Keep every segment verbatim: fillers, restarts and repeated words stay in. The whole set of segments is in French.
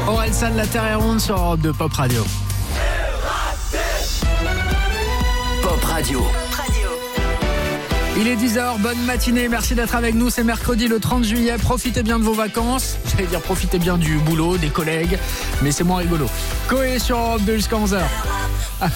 Orelsan, la Terre est ronde sur Europe deux Pop Radio. Pop Radio. Il est dix heures, bonne matinée, merci d'être avec nous, c'est mercredi le trente juillet, profitez bien de vos vacances, j'allais dire profitez bien du boulot, des collègues, mais c'est moins rigolo. Coé sur Europe deux jusqu'à onze heures. Ah.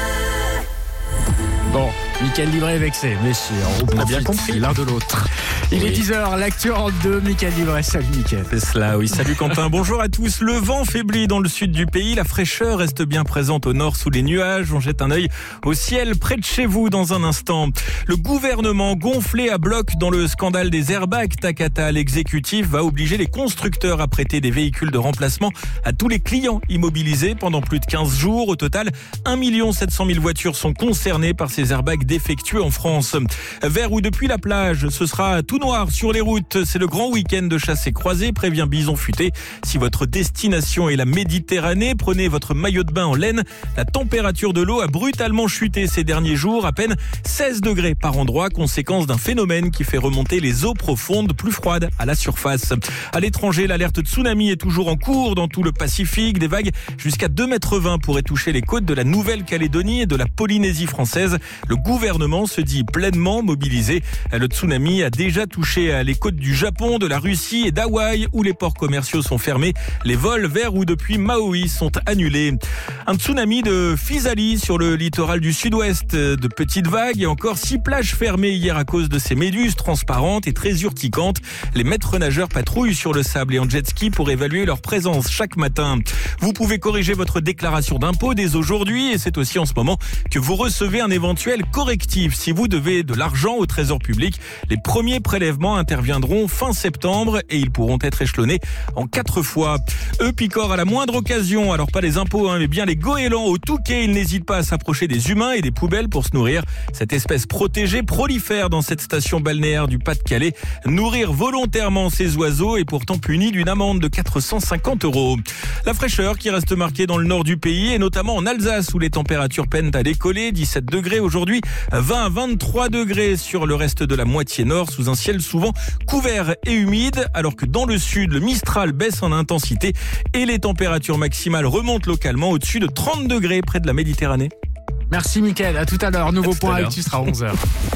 Bon, Mickaël Livré est vexé, mais si, on, on a bien compris l'un de l'autre. Il oui. est dix heures, l'actu Europe deux, Mickaël Livré, salut Mickaël. C'est cela, oui, salut Quentin, bonjour à tous. Le vent faiblit dans le sud du pays, la fraîcheur reste bien présente au nord sous les nuages. On jette un œil au ciel près de chez vous dans un instant. Le gouvernement gonflé à bloc dans le scandale des airbags Takata. L'exécutif va obliger les constructeurs à prêter des véhicules de remplacement à tous les clients immobilisés pendant plus de quinze jours. Au total, un million sept cent mille voitures sont concernées par ces airbags défectueux en France. Vers ou depuis la plage, ce sera tout noir sur les routes. C'est le grand week-end de chasse et croisée, prévient Bison Futé. Si votre destination est la Méditerranée, prenez votre maillot de bain en laine. La température de l'eau a brutalement chuté ces derniers jours, à peine seize degrés par endroit, conséquence d'un phénomène qui fait remonter les eaux profondes plus froides à la surface. À l'étranger, l'alerte tsunami est toujours en cours dans tout le Pacifique. Des vagues jusqu'à deux mètres vingt pourraient toucher les côtes de la Nouvelle-Calédonie et de la Polynésie française. Le gouvernement se dit pleinement mobilisé. Le tsunami a déjà touché les côtes du Japon, de la Russie et d'Hawaï, où les ports commerciaux sont fermés. Les vols vers ou depuis Maui sont annulés. Un tsunami de physalie sur le littoral du sud-ouest. De petites vagues et encore six plages fermées hier à cause de ces méduses transparentes et très urticantes. Les maîtres nageurs patrouillent sur le sable et en jet ski pour évaluer leur présence chaque matin. Vous pouvez corriger votre déclaration d'impôt dès aujourd'hui et c'est aussi en ce moment que vous recevez un éventuel correctif. Si vous devez de l'argent au trésor public, les premiers prélèvements interviendront fin septembre et ils pourront être échelonnés en quatre fois. Eux picorent à la moindre occasion, alors pas les impôts, hein, mais bien les goélands au Touquet. Ils n'hésitent pas à s'approcher des humains et des poubelles pour se nourrir. Cette espèce protégée prolifère dans cette station balnéaire du Pas-de-Calais. Nourrir volontairement ces oiseaux est pourtant puni d'une amende de quatre cent cinquante euros. La fraîcheur qui reste marquée dans le nord du pays et notamment en Alsace où les températures peinent à décoller. dix-sept degrés aujourd'hui, vingt à vingt-trois degrés sur le reste de la moitié nord sous un ciel souvent couvert et humide, alors que dans le sud, le Mistral baisse en intensité et les températures maximales remontent localement au-dessus de trente degrés près de la Méditerranée. Merci Mickaël, à tout à l'heure. Nouveau point avec tu seras onze heures.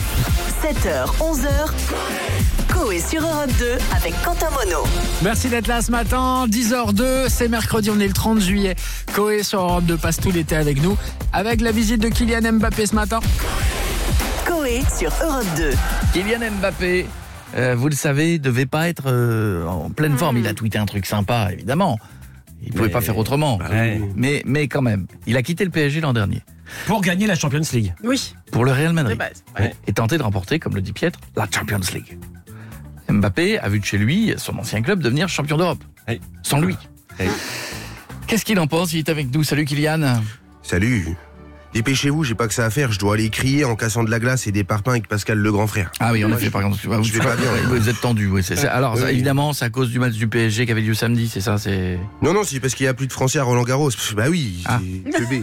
sept heures, onze heures. Coé sur Europe deux avec Quentin Monod. Merci d'être là ce matin, dix heures deux, c'est mercredi, on est le trente juillet. Coé sur Europe deux passe tout l'été avec nous, avec la visite de Kylian Mbappé ce matin. Coé sur Europe deux. Kylian Mbappé, euh, vous le savez, devait pas être euh, en pleine forme. Il a tweeté un truc sympa, évidemment. Il ne pouvait pas faire autrement. Ouais. Mais, mais quand même, il a quitté le P S G l'an dernier. Pour gagner la Champions League. Oui. Pour le Real Madrid. Ouais. Et tenter de remporter, comme le dit Pietre, la Champions League. Mbappé a vu de chez lui, son ancien club, devenir champion d'Europe. Ouais. Sans lui. Ouais. Qu'est-ce qu'il en pense? Il est avec nous. Salut Kylian. Salut. Dépêchez-vous, j'ai pas que ça à faire. Je dois aller crier en cassant de la glace et des parpaings avec Pascal le grand frère. Ah oui, en effet, par exemple. Vous, je vais pas bien. Vous, vous êtes tendu, oui. C'est, c'est, alors, oui, ça, oui. évidemment, c'est à cause du match du P S G qui avait lieu samedi, c'est ça, c'est. Non, non, c'est parce qu'il y a plus de Français à Roland Garros. Bah oui, ah. c'est que B.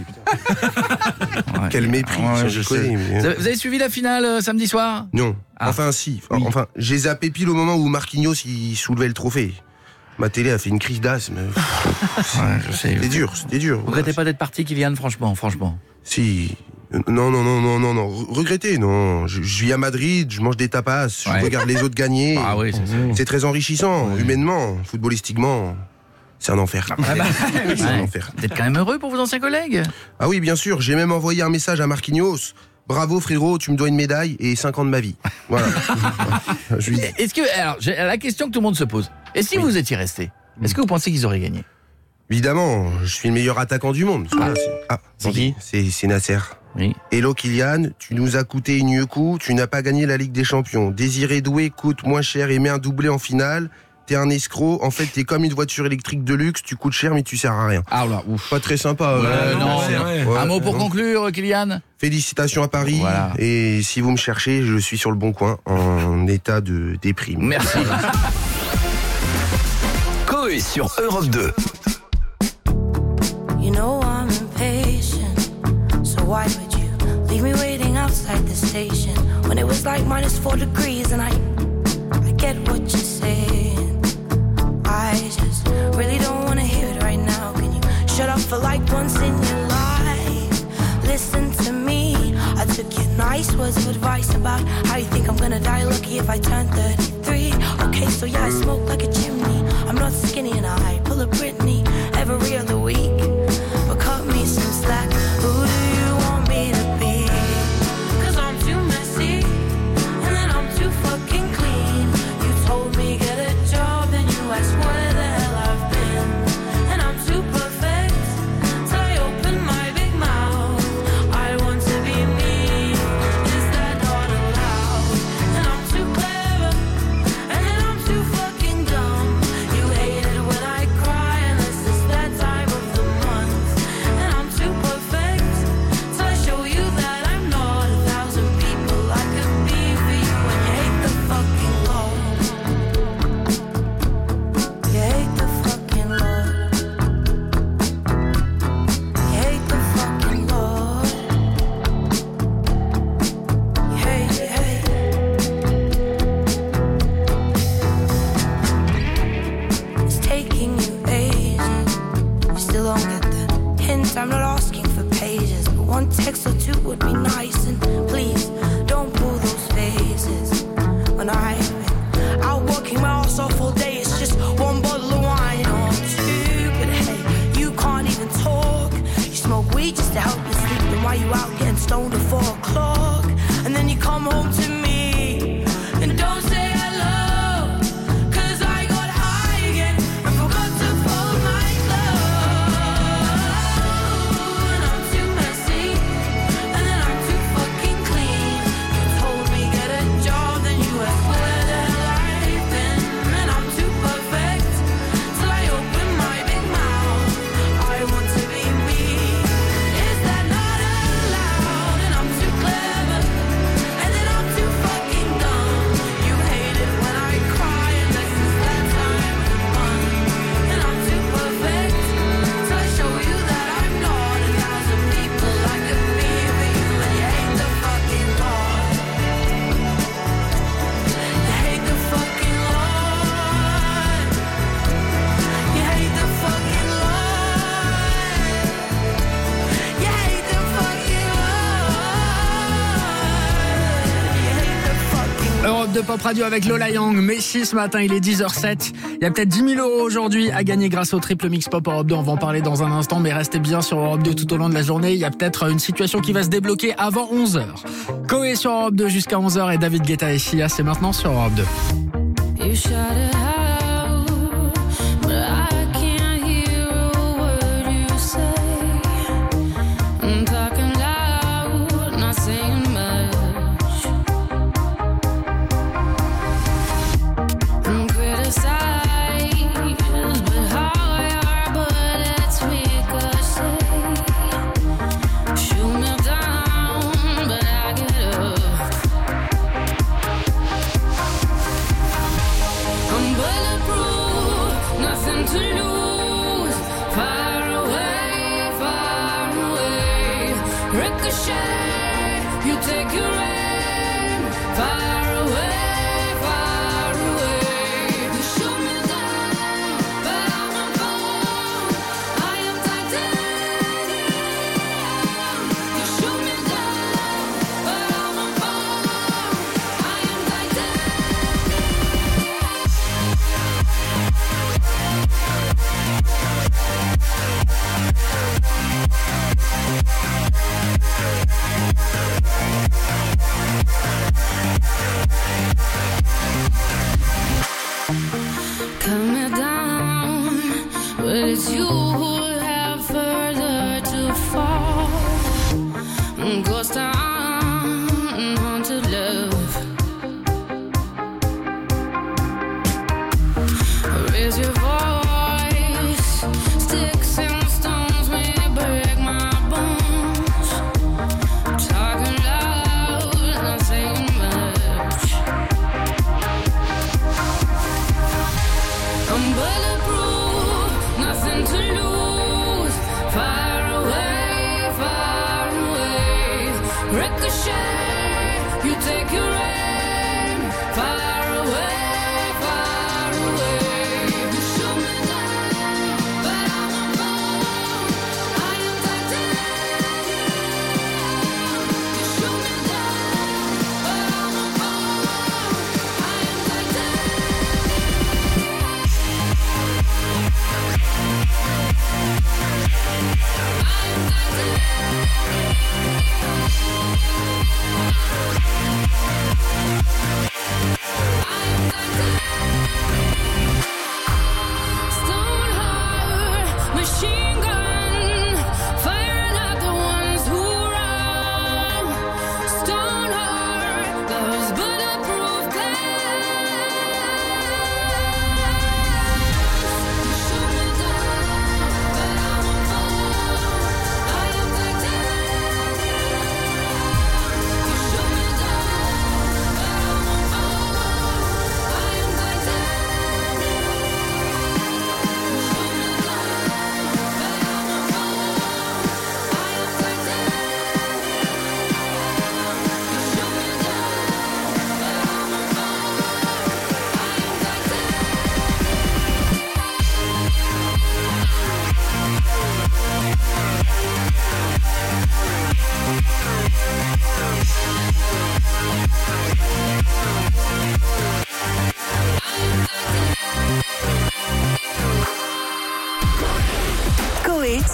Ouais. Quel mépris. Ouais, je je connais, sais. mais... Vous avez, vous avez suivi la finale euh, samedi soir? Non. Ah. Enfin, si. Oui. Enfin, j'ai zappé pile au moment où Marquinhos il soulevait le trophée. Ma télé a fait une crise d'asthme. Ouais, je sais. C'était dur, c'était dur. Vous regrettez pas d'être parti, Kylian, franchement, franchement? Si. Non, non, non, non, non, non. Regretter, non. Je, je vis à Madrid, je mange des tapas, je Ouais. regarde les autres gagner. Ah oui, c'est ça. C'est très enrichissant, Ouais. humainement, footballistiquement. C'est un enfer. Ah bah, c'est un ouais. enfer. Vous êtes quand même heureux pour vos anciens collègues? Ah oui, bien sûr, j'ai même envoyé un message à Marquinhos. Bravo frérot, tu me dois une médaille et cinq ans de ma vie. Voilà. Je lui dis. Est-ce que, alors, j'ai la question que tout le monde se pose. Et si Oui. vous étiez resté, est-ce que vous pensez qu'ils auraient gagné? Évidemment, je suis le meilleur attaquant du monde. Ah, c'est, ah, C'est qui? c'est, c'est Nasser. Oui. Hello Kylian, tu nous as coûté une coup, tu n'as pas gagné la Ligue des Champions. Désiré Doué coûte moins cher et met un doublé en finale. T'es un escroc, en fait t'es comme une voiture électrique de luxe, tu coûtes cher mais tu sers à rien. Ah là, ouf. Pas très sympa. Ouais, euh, non, c'est non. vrai. Ouais, Un mot pour non. conclure, Kylian? Félicitations à Paris. Voilà. Et si vous me cherchez, je suis sur le bon coin, en état de déprime. Merci. Coé sur Europe deux. You know I'm impatient, so why would you leave me waiting outside the station when it was like minus four degrees and I, I get what you're saying. I just really don't wanna hear it right now. for like once in your life. Listen to me, I took your nice words of advice about how you think I'm gonna die lucky if I turn thirty-three. Okay, so yeah, I smoke like a chimney. I'm not skinny and I pull a Britney every other week. But cut me some slack, who do you want me to be? Cause I'm too messy, and then I'm too fucking clean. You told me get a job, then you asked where the hell I've been. And I'm too perfect, so I open my big mouth. I want to be me, is that not allowed? And I'm too clever, and then I'm too fucking dumb. You hate it when I cry, unless it's that time of the month. And I'm too perfect, so I show you that I'm not a thousand people I could be for you. And you hate the fucking Lord. You hate the fucking Lord. You hate the fucking Lord. You hate, you hate. It's taking you ages. You still don't get the hint. I'm not asking for pages, but one text or two would be nice. And please don't pull those faces. When I've been out working my ass off all day, it's just one bottle of wine or two. But hey, you can't even talk. You smoke weed just to help you sleep. Then why you out getting stoned at four o'clock? And then you come home to me and don't say hello. Cause I got high again and forgot to fold my clothes. And I'm too messy, and then I'm too fucking clean. You told me get a job, then you asked where the hell I've been. And I'm too perfect, so I open my big mouth. I want to be me, is that not allowed? And I'm too clever, and then I'm too fucking dumb. You hate it when I cry, unless it's that time of the month. And I'm too perfect, so I show you that I'm not a thousand people I could be for you. And you hate the fucking Lord. You hate the fucking Lord. You hate the fucking Lord. You hate the fucking Lord. You hate the fucking Europe de Pop Radio avec Lola Young. Messi ce matin, il est dix heures sept. Il y a peut-être dix mille euros aujourd'hui à gagner grâce au triple mix Pop Europe deux. On va en parler dans un instant, mais restez bien sur Europe deux tout au long de la journée. Il y a peut-être une situation qui va se débloquer avant onze heures. Koé sur Europe deux jusqu'à onze heures et David Guetta et Sia, c'est maintenant sur Europe deux. You shut it out, but I can't hear a word you say. I'm talking loud, not saying much. I'm criticized, but how your bullets ricochet. Shoot me down, but I get up. I'm bulletproof, nothing to lose. Far away, far away. Ricochet, you take your aim. Far away, far away. You shoot me down, but I'm a bone. I am titanium. You shoot me down, but I'm a bone. I am titanium. Come me down, but it's you who have further to fall. Ghost town, haunted love. Raise your voice, sticks and stones may break my bones. Talking loud, not saying much. I'm bulletproof, nothing to lose. Far away, far away. Ricochet, you take your aim. Far away, far away. You shoot me down, but I'm a bone.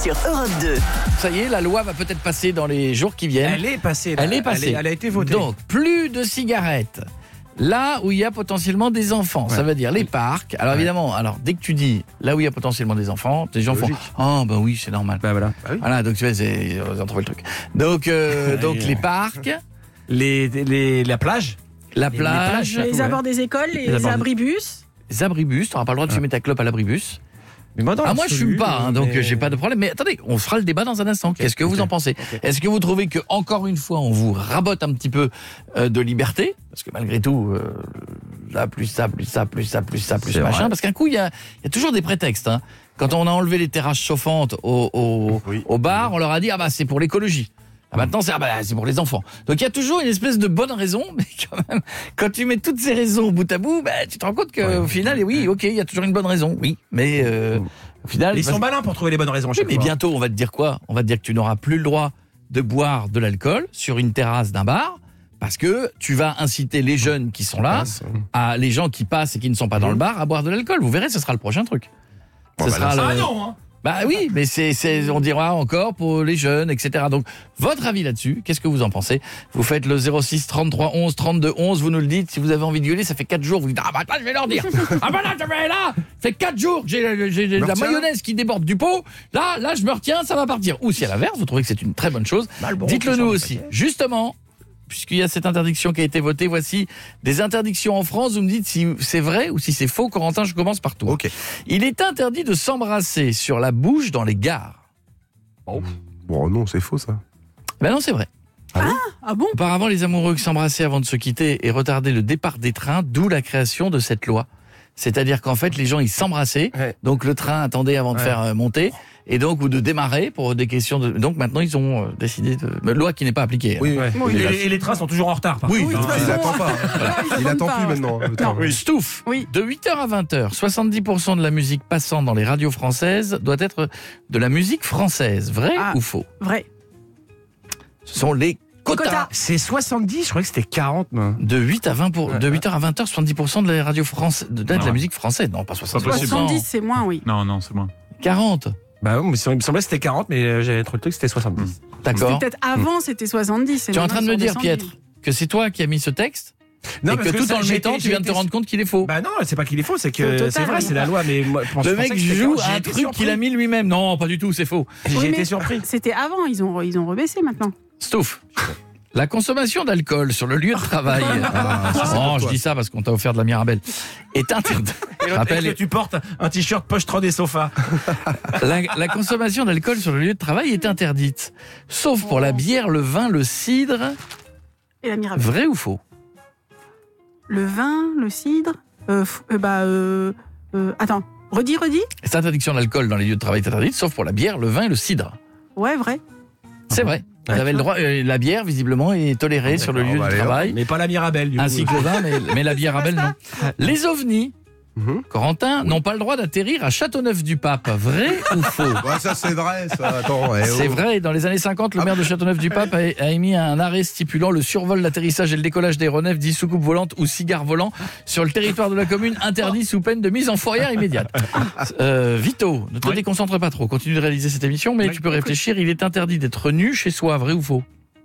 sur Europe deux. Ça y est, la loi va peut-être passer dans les jours qui viennent. Elle est passée. Là. Elle est passée. Elle, est, elle a été votée. Donc, plus de cigarettes. Là où il y a potentiellement des enfants, ouais. Ça veut dire les parcs. Alors ouais. Évidemment, alors dès que tu dis là où il y a potentiellement des enfants, les gens font oh ben oui c'est normal. Bah voilà. Bah oui. Voilà donc tu vois ils ont trouvé le truc. Donc euh, donc les parcs, les, les la plage, la plage, les, les, les abords des écoles, les, les abribus. Les abribus, tu n'auras pas le droit de fumer ta clope à l'abribus. Mais moi, ah moi je fume pas, hein, donc mais... j'ai pas de problème. Mais attendez, on fera le débat dans un instant. Okay. Qu'est-ce que vous okay. en pensez okay. Est-ce que vous trouvez que encore une fois on vous rabote un petit peu euh, de liberté, parce que malgré tout, euh, là plus ça, plus ça, plus ça, plus ça, plus c'est machin, vrai. Parce qu'un coup il y a, y a toujours des prétextes. Hein. Quand on a enlevé les terrasses chauffantes au, au, oui. au bar, on leur a dit ah bah c'est pour l'écologie. Ah, maintenant, c'est, ah bah, c'est pour les enfants. Donc, il y a toujours une espèce de bonne raison, mais quand même, quand tu mets toutes ces raisons bout à bout, bah, tu te rends compte qu'au ouais, final, oui, ok, il y a toujours une bonne raison, oui, mais euh, au final... Ils sont malins pour trouver les bonnes raisons. Oui, mais fois. Bientôt, on va te dire quoi ? On va te dire que tu n'auras plus le droit de boire de l'alcool sur une terrasse d'un bar, parce que tu vas inciter les jeunes qui sont là, à les gens qui passent et qui ne sont pas dans le bar, à boire de l'alcool. Vous verrez, ce sera le prochain truc. Bon, ce bah, sera là, le... Ah non, hein. Bah oui, mais c'est, c'est, on dira encore pour les jeunes, et cetera. Donc, votre avis là-dessus, qu'est-ce que vous en pensez ? Vous faites le zéro six trente-trois onze trente-deux onze, vous nous le dites. Si vous avez envie de gueuler, ça fait quatre jours. Vous dites, ah bah attends, je vais leur dire. Ah bah là, je vais là. Ça fait quatre jours que j'ai, j'ai, j'ai la mayonnaise qui déborde du pot. Là, là, je me retiens, ça va partir. Ou si à l'inverse, vous trouvez que c'est une très bonne chose, bah, bon, dites-le nous aussi. Justement, puisqu'il y a cette interdiction qui a été votée, voici des interdictions en France. Vous me dites si c'est vrai ou si c'est faux. Corentin, je commence par toi. Okay. Il est interdit de s'embrasser sur la bouche dans les gares. Oh. Bon, non, c'est faux ça. Ben non, c'est vrai. Ah, ah, ah bon ? Auparavant, les amoureux qui s'embrassaient avant de se quitter et retardaient le départ des trains, d'où la création de cette loi. C'est-à-dire qu'en fait, les gens, ils s'embrassaient, ouais. Donc le train attendait avant de ouais. faire euh, monter, et donc, ou de démarrer pour des questions de... Donc maintenant, ils ont euh, décidé de... Mais loi qui n'est pas appliquée. Oui, hein. ouais. oui. Et, les, et les trains sont toujours en retard. Par oui, oui, enfin, il n'attend pas. Voilà. Il n'attend plus maintenant. Oui. Stouff, oui. De huit heures à vingt heures, soixante-dix pour cent de la musique passant dans les radios françaises doit être de la musique française. Vrai ah, ou faux ? Vrai. Ce sont les quotas. Quota. C'est soixante-dix, je croyais que c'était quarante. Non. De huit à vingt pour... de huit heures à vingt heures, soixante-dix pour cent de la radio française, de, de la musique française. Non, pas soixante-dix pour cent. soixante-dix, c'est moins, oui. Non, non, c'est moins. quarante. Bah oui, mais il me semblait que c'était quarante, mais j'avais trop le truc, c'était soixante-dix. Mmh. D'accord. C'était peut-être avant, mmh. c'était soixante-dix. Tu es en train de me dire, Pietre, que c'est toi qui as mis ce texte ? Non, et que, que tout ça, en le mettant, été, tu viens de te rendre compte qu'il est faux. Bah non, c'est pas qu'il est faux, c'est que total, c'est vrai, c'est la loi. Mais moi, je pense, le je mec joue à un truc qu'il a mis lui-même. Non, pas du tout, c'est faux. J'ai oui, été surpris. C'était avant, ils ont, ils ont rebaissé maintenant. Stouff. La consommation d'alcool sur le lieu de travail, ah, non, je dis ça parce qu'on t'a offert de la Mirabelle, est interdite. Et rappelle que tu portes un t-shirt poche-tron des sofas. La, la consommation d'alcool sur le lieu de travail est interdite, sauf pour la bière, le vin, le cidre. Et la Mirabelle. Vrai ou faux ? Le vin, le cidre, euh, euh, bah, euh, euh, attends, redis, redis. Cette interdiction d'alcool dans les lieux de travail est interdite, sauf pour la bière, le vin et le cidre. Ouais, vrai. C'est vrai. Vous avez le droit, euh, la bière, visiblement, est tolérée sur le lieu de travail. Mais pas la Mirabelle, du coup. Ainsi que le vin, mais, mais la Mirabelle, non. Les ovnis, mm-hmm. Corentin, oui. n'ont pas le droit d'atterrir à Châteauneuf-du-Pape. Vrai ou faux ? Ouais, ça, c'est vrai, ça. Attends, eh oh. C'est vrai. Dans les années cinquante, le maire de Châteauneuf-du-Pape a, a émis un arrêt stipulant le survol, l'atterrissage et le décollage d'aéronefs dits soucoupes volantes ou cigares volants sur le territoire de la commune, interdit sous peine de mise en fourrière immédiate. Euh, Vito, ne te oui. déconcentre pas trop. Continue de réaliser cette émission, mais oui. tu peux réfléchir. Il est interdit d'être nu chez soi. Vrai ou faux ?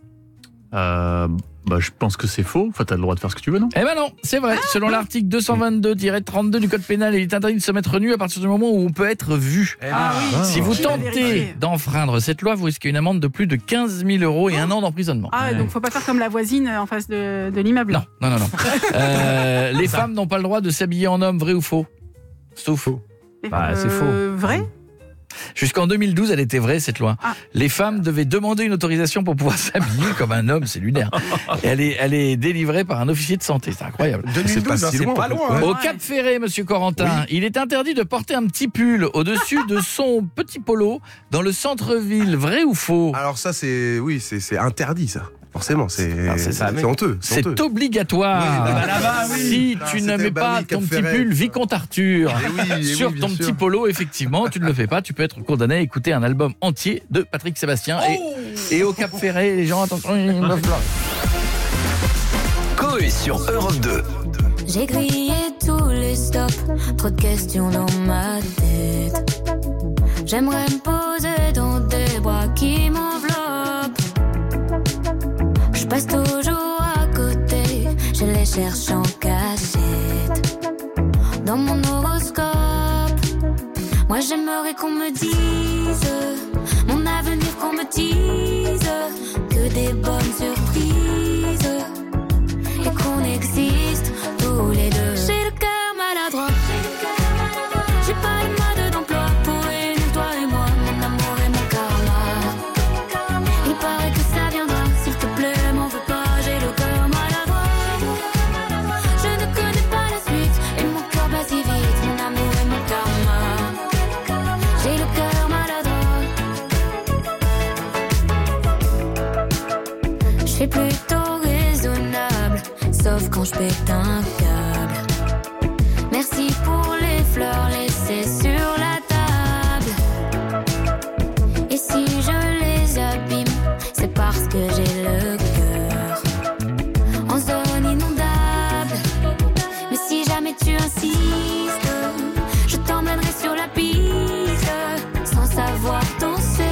Euh, bah, je pense que c'est faux. Enfin, t'as le droit de faire ce que tu veux, non ? Eh ben non, c'est vrai. Selon l'article deux cent vingt-deux tiret trente-deux du code pénal, il est interdit de se mettre nu à partir du moment où on peut être vu. Ah, oui. Si vous tentez d'enfreindre cette loi, vous risquez une amende de plus de quinze mille euros et un an d'emprisonnement. Ah, ouais. Donc faut pas faire comme la voisine en face de, de l'immeuble. Non, non, non, non. euh, les femmes n'ont pas le droit de s'habiller en homme, vrai ou faux ? C'est faux. Bah, c'est faux. Euh, vrai ? Jusqu'en deux mille douze, elle était vraie, cette loi. Ah. Les femmes devaient demander une autorisation pour pouvoir s'habiller comme un homme, c'est lunaire. Et elle est, elle est délivrée par un officier de santé, c'est incroyable. deux mille douze, c'est pas, si loin, pas loin. Au Cap Ferré, monsieur Corentin, oui. Il est interdit de porter un petit pull au-dessus de son petit polo dans le centre-ville. Vrai ou faux ? Alors ça, c'est oui, c'est, c'est interdit, ça. Forcément, c'est, ah, c'est, c'est, c'est honteux. C'est, c'est honteux. Obligatoire. Oui, bah, là-bas, oui. Si ah, tu ne mets bah, pas oui, ton petit Ferret, pull Vicomte Arthur oui, sur oui, ton sûr. petit polo, effectivement, tu ne le fais pas, tu peux être condamné à écouter un album entier de Patrick Sébastien. Oh et, et au Cap Ferré, les gens, attention, ils me Coé sur Europe deux. J'ai grillé tous les stops, trop de questions dans ma tête. J'aimerais me poser dans cherche en cachette. Dans mon horoscope, moi j'aimerais qu'on me dise mon avenir, qu'on me dise que des bonnes surprises et qu'on existe tous les deux. J'ai le cœur maladroit, j'ai pas le mode d'emploi pour réunir toi et moi, mon amour et mon karma. Il paraît que ça viendra, s'il te plaît, m'en veux pas, j'ai le cœur maladroit. Je ne connais pas la suite et mon cœur bat si vite, mon amour et mon karma. J'ai le cœur maladroit. Je suis plutôt raisonnable, sauf quand je pète un câble. Merci pour les fleurs laissées sur la table. Et si je les abîme, c'est parce que j'ai le cœur en zone inondable. Mais si jamais tu insistes, je t'emmènerai sur la piste sans savoir danser.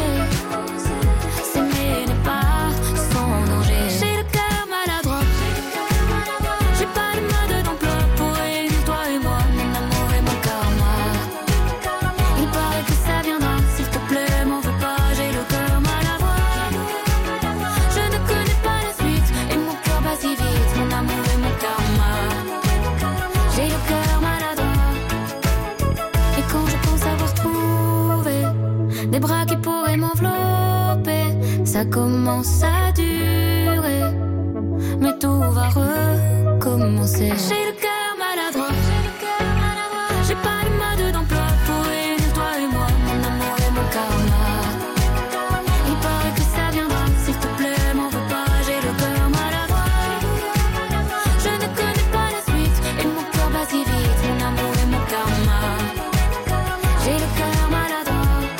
S'aimer n'est pas sans danger. J'ai le cœur maladroit, j'ai pas le mode d'emploi pour réunir toi et moi, mon amour et mon karma. Il paraît que ça viendra, s'il te plaît, m'en veux pas, j'ai le cœur maladroit. Je ne connais pas la suite et mon cœur bat si vite, mon amour et mon karma. J'ai le cœur maladroit. Et quand je pense avoir trouvé des bras qui pourraient m'envelopper, ça commence à durer, mais tout va recommencer. J'ai le cœur maladroit, j'ai pas le mode d'emploi pour réunir toi et moi, mon amour et mon karma. Il paraît que ça viendra, s'il te plaît, m'en veux pas, j'ai le cœur maladroit. Je ne connais pas la suite et mon cœur bat si vite, mon amour et mon karma. J'ai le cœur maladroit.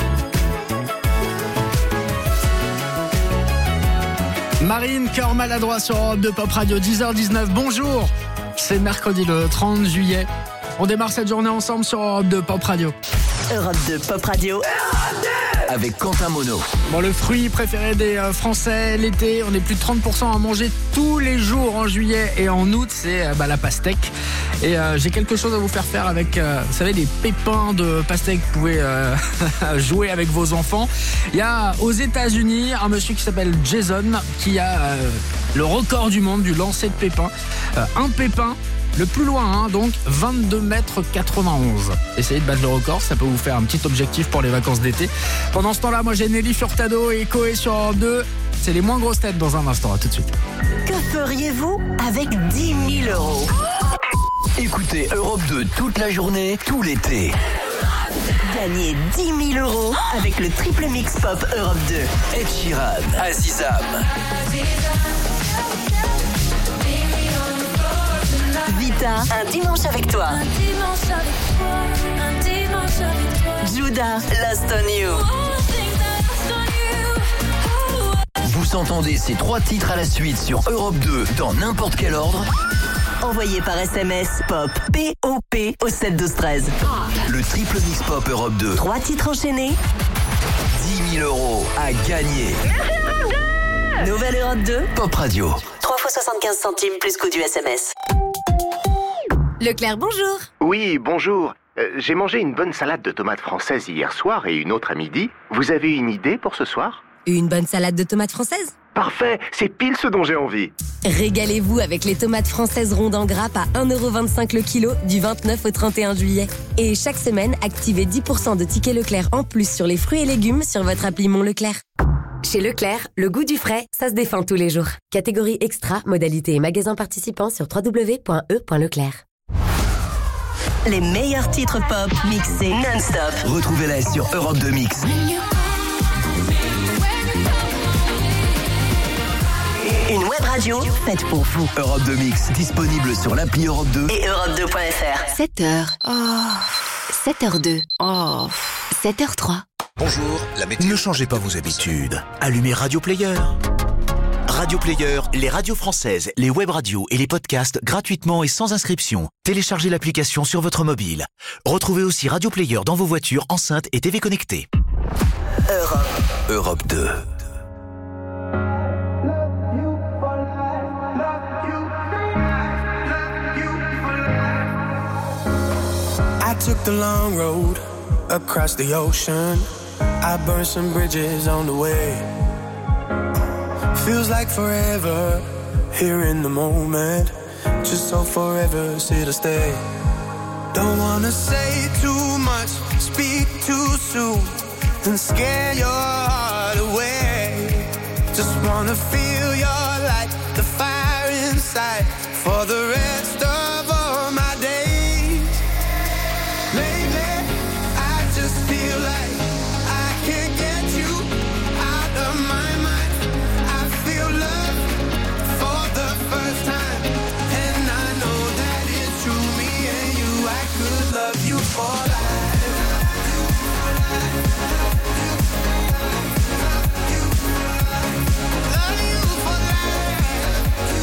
Marine, cœur maladroit sur Europe deux Pop Radio, dix heures dix-neuf. Bonjour, c'est mercredi le trente juillet. On démarre cette journée ensemble sur Europe deux Pop Radio. Europe deux Pop Radio. Avec Quentin Monod. Bon, le fruit préféré des euh, Français l'été, on est plus de trente pour cent à manger tous les jours en juillet et en août, c'est euh, bah, la pastèque. Et euh, j'ai quelque chose à vous faire faire avec, euh, vous savez, des pépins de pastèque. Vous pouvez euh, jouer avec vos enfants. Il y a aux États-Unis un monsieur qui s'appelle Jason qui a euh, le record du monde du lancer de pépins. Euh, un pépin. Le plus loin, hein, donc vingt-deux mètres quatre-vingt-onze. Essayez de battre le record, ça peut vous faire un petit objectif pour les vacances d'été. Pendant ce temps-là, moi j'ai Nelly Furtado et Coé sur Europe deux. C'est les moins grosses têtes dans un instant, à tout de suite. Que feriez-vous avec dix mille euros? Écoutez Europe deux toute la journée, tout l'été. Gagnez dix mille euros avec le triple mix pop Europe deux. Ed Sheeran, Azizam, Vita, un dimanche avec toi. Un dimanche avec toi, un dimanche avec toi. Judas, Lost on You. Vous entendez ces trois titres à la suite sur Europe deux dans n'importe quel ordre. Envoyé par S M S pop P O P au sept douze treize. Le triple mix pop Europe deux. Trois titres enchaînés. dix mille euros à gagner. Nouvelle Europe deux. Pop Radio. trois fois soixante-quinze centimes plus coût du S M S. Leclerc, bonjour. Oui, bonjour. Euh, j'ai mangé une bonne salade de tomates françaises hier soir et une autre à midi. Vous avez une idée pour ce soir ? Une bonne salade de tomates françaises ? Parfait, c'est pile ce dont j'ai envie. Régalez-vous avec les tomates françaises rondes en grappe à un euro vingt-cinq le kilo du vingt-neuf au trente et un juillet. Et chaque semaine, activez dix pour cent de tickets Leclerc en plus sur les fruits et légumes sur votre appli Mon Leclerc. Chez Leclerc, le goût du frais, ça se défend tous les jours. Catégorie extra, modalité et magasins participants sur w w w point e point leclerc. Les meilleurs titres pop mixés non-stop. Retrouvez-les sur Europe deux Mix. Une web radio faite pour vous. Europe deux Mix, disponible sur l'appli Europe deux et Europe deux point F R. sept heures. Oh. sept heures deux. Oh. sept heures trois. Bonjour, la météo. Ne changez pas vos habitudes. Allumez Radio Player. Radio Player, les radios françaises, les web radios et les podcasts gratuitement et sans inscription. Téléchargez l'application sur votre mobile. Retrouvez aussi Radio Player dans vos voitures, enceintes et T V connectées. Europe. Europe deux. took the long road across the ocean. I burned some bridges on the way. Feels like forever here in the moment. Just so forever, sit or stay. Don't wanna say too much, speak too soon, and scare your heart away. Just wanna feel your light, the fire inside, for the rest of all my days. Lately, I just feel like I can't get you out of my mind. I feel love for the first time, and I know that it's true. Me and you, I could love you for life. Love you for life.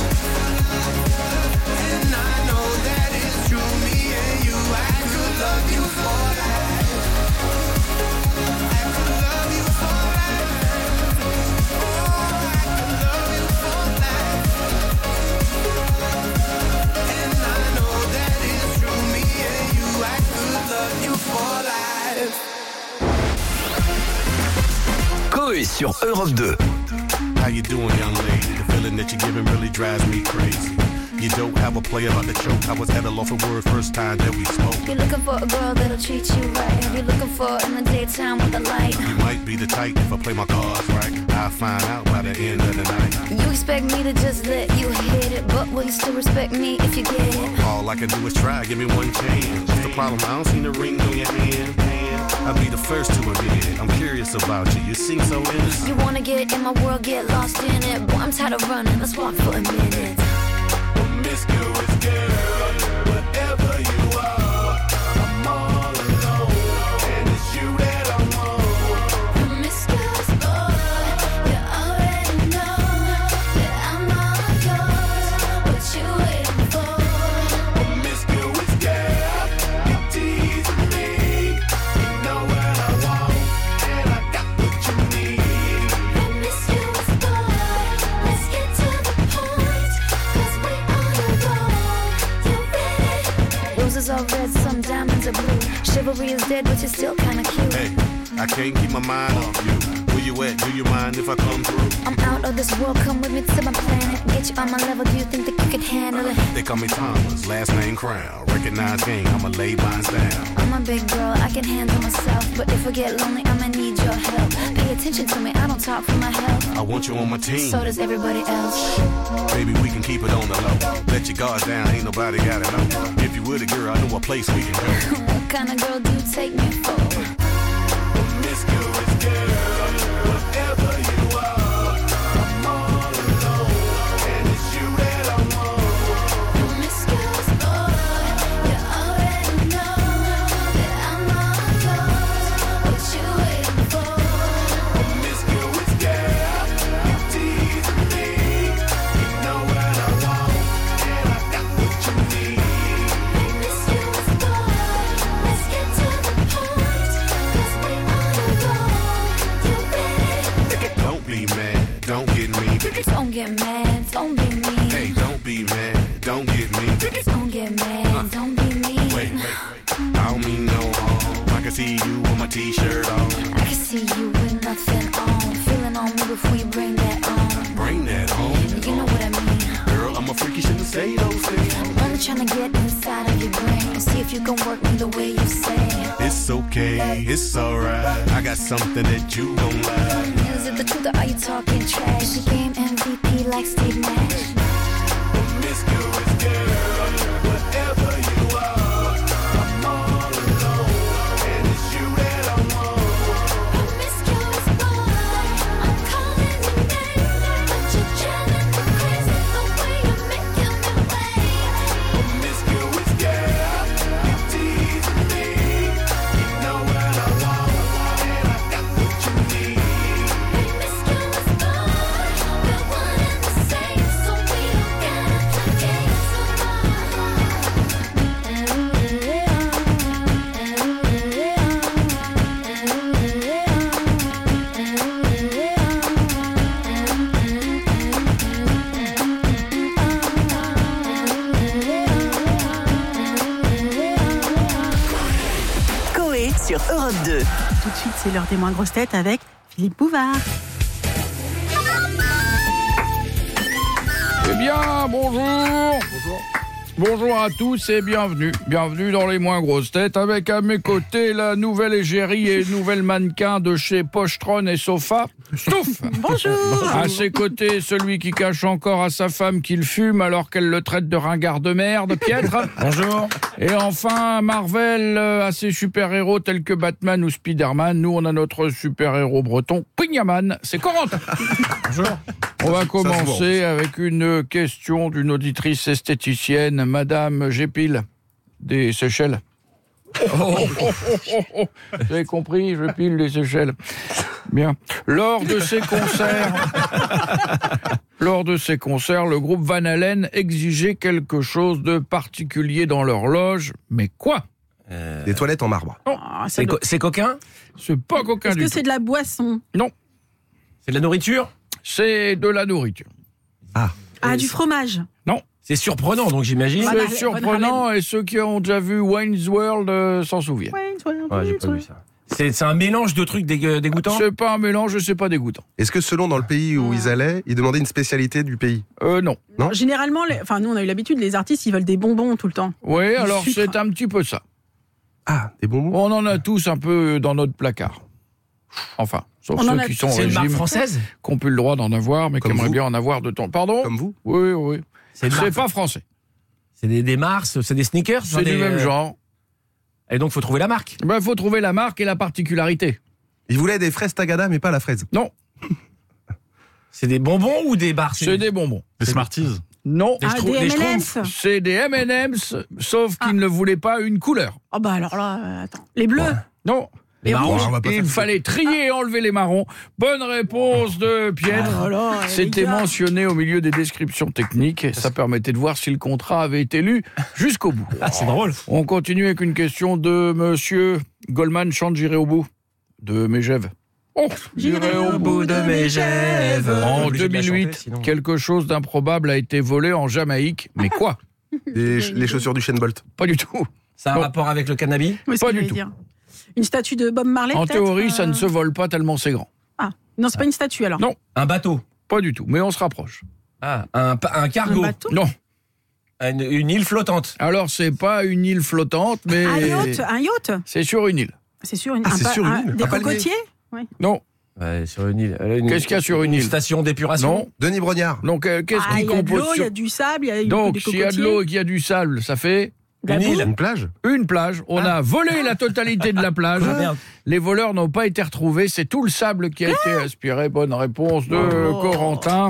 And I know that it's true. Me and you, I could love you for life. I could love you for life. Oh, I could love you for life. And I know that it's true. Me and you, I could love you for life. Coé sur Europe deux. How you doing, young lady? The feeling that you're giving really drives me crazy. You don't have a play about the choke. I was at a loss of words first time that we spoke. You're looking for a girl that'll treat you right. You're looking for in the daytime with the light. You might be the type if I play my cards right. I'll find out by the end of the night. You expect me to just let you hit it, but will you still respect me if you get it? All I can do is try, give me one chance. What's the problem? I don't see the ring on your hand. I'll be the first to admit it. I'm curious about you. You seem so innocent. You wanna get in my world, get lost in it. Boy, I'm tired of running. Let's walk for a minute. Promiscuous girl, whatever you are, I'm all alone, and it's you that I want. Promiscuous boy, you already know that I'm all yours. What you waiting for? Promiscuous girl, you're teasing me. You know what I want, and I got what you need. Promiscuous boy, let's get to the point, 'cause we on the road. You ready? Roses are red, some diamonds are blue. Chivalry is dead, but you're still kinda cute. Hey, I can't keep my mind off you. Where you at? Do you mind if I come through? I'm out of this world, come with me to my planet. Get you on my level, do you think that you could handle it? They call me Thomas, last name Crown. Recognize game, I'ma lay mine down. I'm a big girl, I can handle myself. But if I get lonely, I'ma need your help. Pay attention to me, I don't talk for my health. I want you on my team. So does everybody else. Baby, we can keep it on the low. Let your guard down, ain't nobody gotta know. If you were the girl, I know a place we can go. What kind of girl do you take me for? Promiscuous girl, whatever you are, I'm all alone, and it's you that I want. Promiscuous boy, you already know that I'm all yours. What you waiting for? Promiscuous girl, you teasing me. You know what I want, and I got what you need. Promiscuous boy, let's get to the point, 'cause we on the road. You ready? Don't be mad, don't get me. Don't get mad, don't be mean. Hey, don't be mad, don't get me. Don't get mad, don't be mean. Wait, wait, wait. I don't mean no harm. I can see you with my t-shirt on. I can see you with nothing on. Feeling on me before you bring that on. Bring that on. You know what I mean. Girl, I'm a freak, you shouldn't say those things. I'm only trying to get inside of your brain and see if you can work me the way you say. It's okay, it's alright. I got something that you don't like. Is it the truth or are you talking trash? The game M V P like Steve Nash. Promiscuous girl, whatever you are, I'm all alone, and it's you that I want. Promiscuous boy, I'm calling your name, but you're driving me crazy the way you're making me wait. Promiscuous girl, you teasing me. You know what I want, and I got what you need. Promiscuous boy, we're one and the same, so we Europe deux. Tout de suite, c'est l'heure des moins grosses têtes avec Philippe Bouvard. Eh bien, bonjour. Bonjour. Bonjour à tous et bienvenue. Bienvenue dans les moins grosses têtes avec à mes côtés la nouvelle égérie et nouvelle mannequin de chez Pochetron et Sofa, Stouff. Bonjour. À ses côtés, celui qui cache encore à sa femme qu'il fume alors qu'elle le traite de ringard de merde, Pietre. Bonjour. Et enfin, Marvel euh, a ses super-héros tels que Batman ou Spider-Man. Nous, on a notre super-héros breton, Quignaman. C'est Corentin. Bonjour. On va commencer avec une question d'une auditrice esthéticienne, Madame Gépile, des Seychelles. Oh, oh, oh, oh, oh. Vous avez compris, je pile les Seychelles. Bien. Lors de ces concerts, lors de ces concerts, le groupe Van Halen exigeait quelque chose de particulier dans leur loge. Mais quoi ? Euh... Des toilettes en marbre. Non. Ah, ça C'est, doit- co- c'est coquin ? C'est pas coquin Est-ce du que tout. c'est de la boisson? Non, C'est de la nourriture ? c'est de la nourriture. Ah. Ah, du fromage. Non. C'est surprenant, donc j'imagine. Van C'est Halen, surprenant et ceux qui ont déjà vu Wayne's World euh, s'en souviennent. Ouais, une soirée, Ouais, j'ai une pas soirée. vu ça. C'est, c'est un mélange de trucs dégue- dégoûtants ? C'est pas un mélange, c'est pas dégoûtant. Est-ce que selon dans le pays où ils allaient, ils demandaient une spécialité du pays? Euh, non. Non. Généralement, les- enfin, nous, on a eu l'habitude, les artistes, ils veulent des bonbons tout le temps. Oui, alors sucre. c'est un petit peu ça. Ah, des bonbons? On en a tous un peu dans notre placard. Enfin, sauf On en ceux a qui tous. sont au C'est une marque régime, française ? qui n'ont plus le droit d'en avoir, mais qui Comme aimeraient vous bien en avoir de temps. Pardon ? Comme vous? Oui, oui. C'est une C'est marque- pas français. C'est des, des Mars, c'est des sneakers ? C'est des, du même euh, genre. Et donc, faut trouver la marque. Il ben, faut trouver la marque et la particularité. Ils voulaient des fraises Tagada, mais pas la fraise. Non, C'est des bonbons ou des bars ? c'est des bonbons. Des Smarties. Non, Des Ah, Schtroumpfs- des des M and M's. Schtroumpfs. c'est des M and M's, sauf qu'ils ne voulaient pas une couleur. Oh bah alors là, euh, attends. Les bleus. Non. Les marrons. on va pas Il faire ça. fallait trier et enlever les marrons. Bonne réponse de Pietre. Oh là là, les C'était gars. mentionné au milieu des descriptions techniques. Ça permettait de voir si le contrat avait été lu jusqu'au bout. Ah, c'est drôle. On continue avec une question de monsieur Goldman chante J'irai au bout de Megève. Oh, J'irai au bout de Megève. En Obligé de la deux mille huit, chanter, sinon. quelque chose d'improbable a été volé en Jamaïque. Mais quoi? Des ch- les chaussures du Shane Bolt. Pas du tout. Ça a un Bon. rapport avec le cannabis ? Oui, c'est Pas ce que du je tout. voulais dire. Une statue de Bob Marley, En peut-être, théorie, ça euh, ne se vole pas tellement c'est grand. Ah, non, c'est pas une statue alors. Non, Un bateau ? pas du tout. Mais on se rapproche. Ah, un, pa- un cargo ? Un bateau Non. Une, une île flottante ? Alors, c'est pas une île flottante, mais. Un yacht, un yacht. C'est sur une île. C'est sur une. Ah, un c'est pa- sur une un- île. Des Un palmier. cocotiers. Oui. Non. Ouais, sur une île. Une- Qu'est-ce qu'il y a sur une île ? station d'épuration ? Non. Denis Brognard. Donc, euh, qu'est-ce Ah, qui il y a de compose l'eau, il y sur- a du sable, il y a Donc, des s'il y a de cocotiers. l'eau et qu'il y a du sable, ça fait De la Une boue. île. Une plage. une plage. On a volé la totalité de la plage. Ah, merde. Les voleurs n'ont pas été retrouvés. C'est tout le sable qui a été aspiré. Bonne réponse de Oh. Corentin.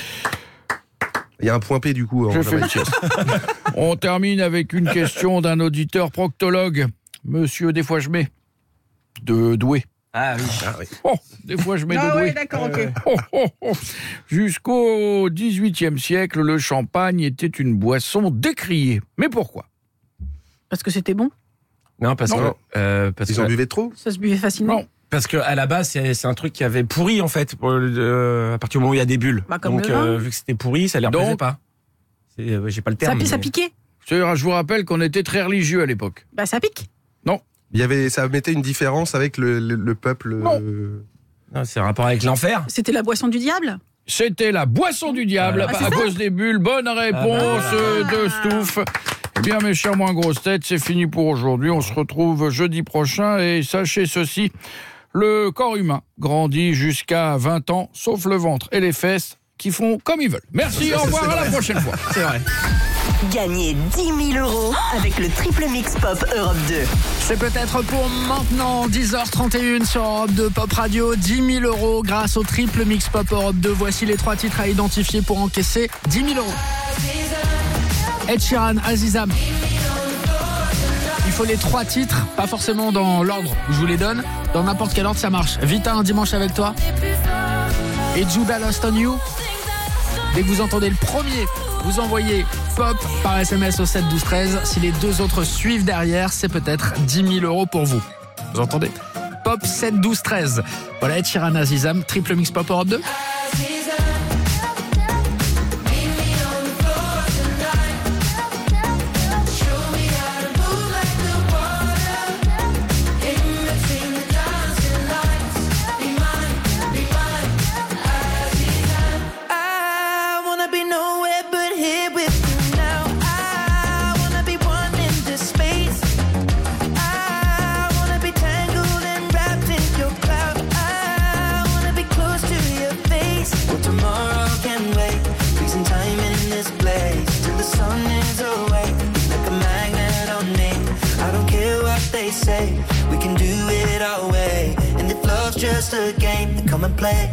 Il y a un point P du coup. en Je fais une Jamaïque. sieste. On termine avec une question d'un auditeur proctologue, Monsieur Desfois-je-mets, de Douai. Ah oui. Ah oui. Oh, des fois je mets Ah de ouais, Douai. d'accord, ok. Oh, oh, oh. Jusqu'au dix-huitième siècle, le champagne était une boisson décriée. Mais pourquoi? Parce que c'était bon. Non, parce Non. que. euh, parce Ils que, en buvaient trop. Ça se buvait facilement. Non. Parce que à la base, c'est, c'est un truc qui avait pourri en fait. Pour le- euh, à partir du moment où il y a des bulles. Bah, comme Donc, le vin. euh, vu que c'était pourri, ça leur Donc, plaisait pas. C'est, euh, j'ai pas le Ça, terme. pi- ça mais- piquait. C'est-à-dire, je vous rappelle qu'on était très religieux à l'époque. Bah ça pique. Il y avait, ça mettait une différence avec le, le, le peuple. Non. euh, Non, c'est un rapport avec l'enfer. C'était la boisson du diable. C'était la boisson du diable Voilà. à cause des bulles. Bonne réponse Ah, euh, voilà. de Stouff. Eh bien, mes chers moins grosses têtes, c'est fini pour aujourd'hui. On se retrouve jeudi prochain et sachez ceci. Le corps humain grandit jusqu'à vingt ans, sauf le ventre et les fesses qui font comme ils veulent. Merci, au revoir, à la prochaine fois. C'est vrai. Gagnez dix mille euros avec le triple mix pop Europe deux. C'est peut-être pour maintenant, dix heures trente et une sur Europe deux Pop Radio, dix mille euros grâce au triple mix Pop Europe deux. Voici les trois titres à identifier pour encaisser dix mille euros. Ed Sheeran, Azizam. Il faut les trois titres, pas forcément dans l'ordre où je vous les donne, dans n'importe quel ordre ça marche. Vita, un dimanche avec toi. Et Judah, Lost on You. Dès que vous entendez le premier, vous envoyez pop par S M S au sept douze treize. Si les deux autres suivent derrière, c'est peut-être dix mille euros pour vous. Vous entendez? Pop sept douze treize. Voilà, Ed Sheeran, Azizam, triple mix Pop Europe deux. just a game, then come and play.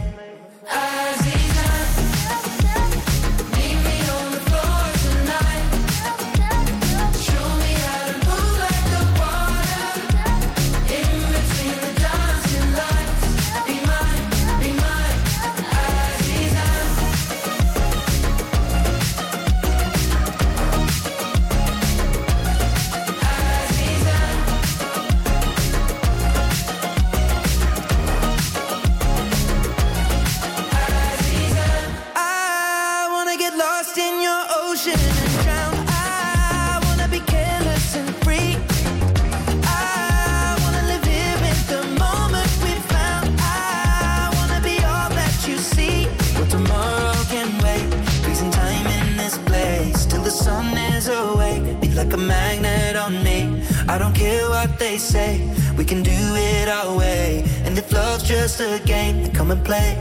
Like a magnet on me. I don't care what they say, we can do it our way. And if love's just a game, then come and play.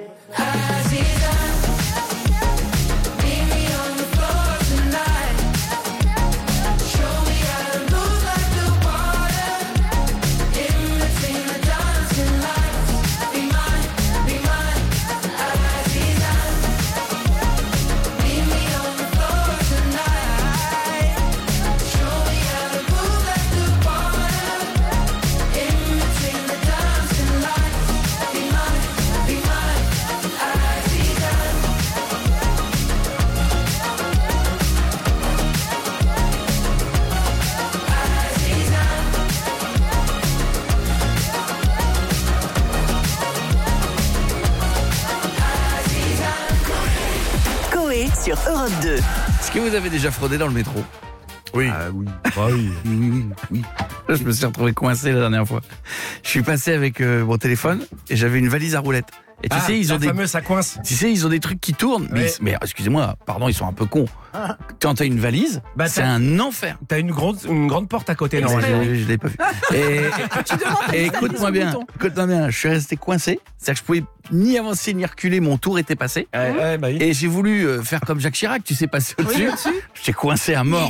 Sur Europe deux. Est-ce que vous avez déjà fraudé dans le métro? Oui. Ah oui. Ah oui. oui, oui, oui. Je me suis retrouvé coincé la dernière fois. Je suis passé avec euh, mon téléphone et j'avais une valise à roulettes. Et tu ah, sais, ils ont la des fameuse, ça coince. Tu sais, ils ont des trucs qui tournent. Mais, ouais. ils, mais excusez-moi, pardon, ils sont un peu cons. Quand t'as une valise, bah, c'est un enfer. T'as une grande, une grande porte à côté, non? Je, je l'ai pas vu. Et, et écoute-moi bien, écoute-moi bien, je suis resté coincé. C'est-à-dire que je pouvais ni avancer ni reculer, mon tour était passé. Ouais, ouais, bah oui. Et j'ai voulu euh, faire comme Jacques Chirac, tu sais, passer au-dessus. Oui, j'étais coincé à mort.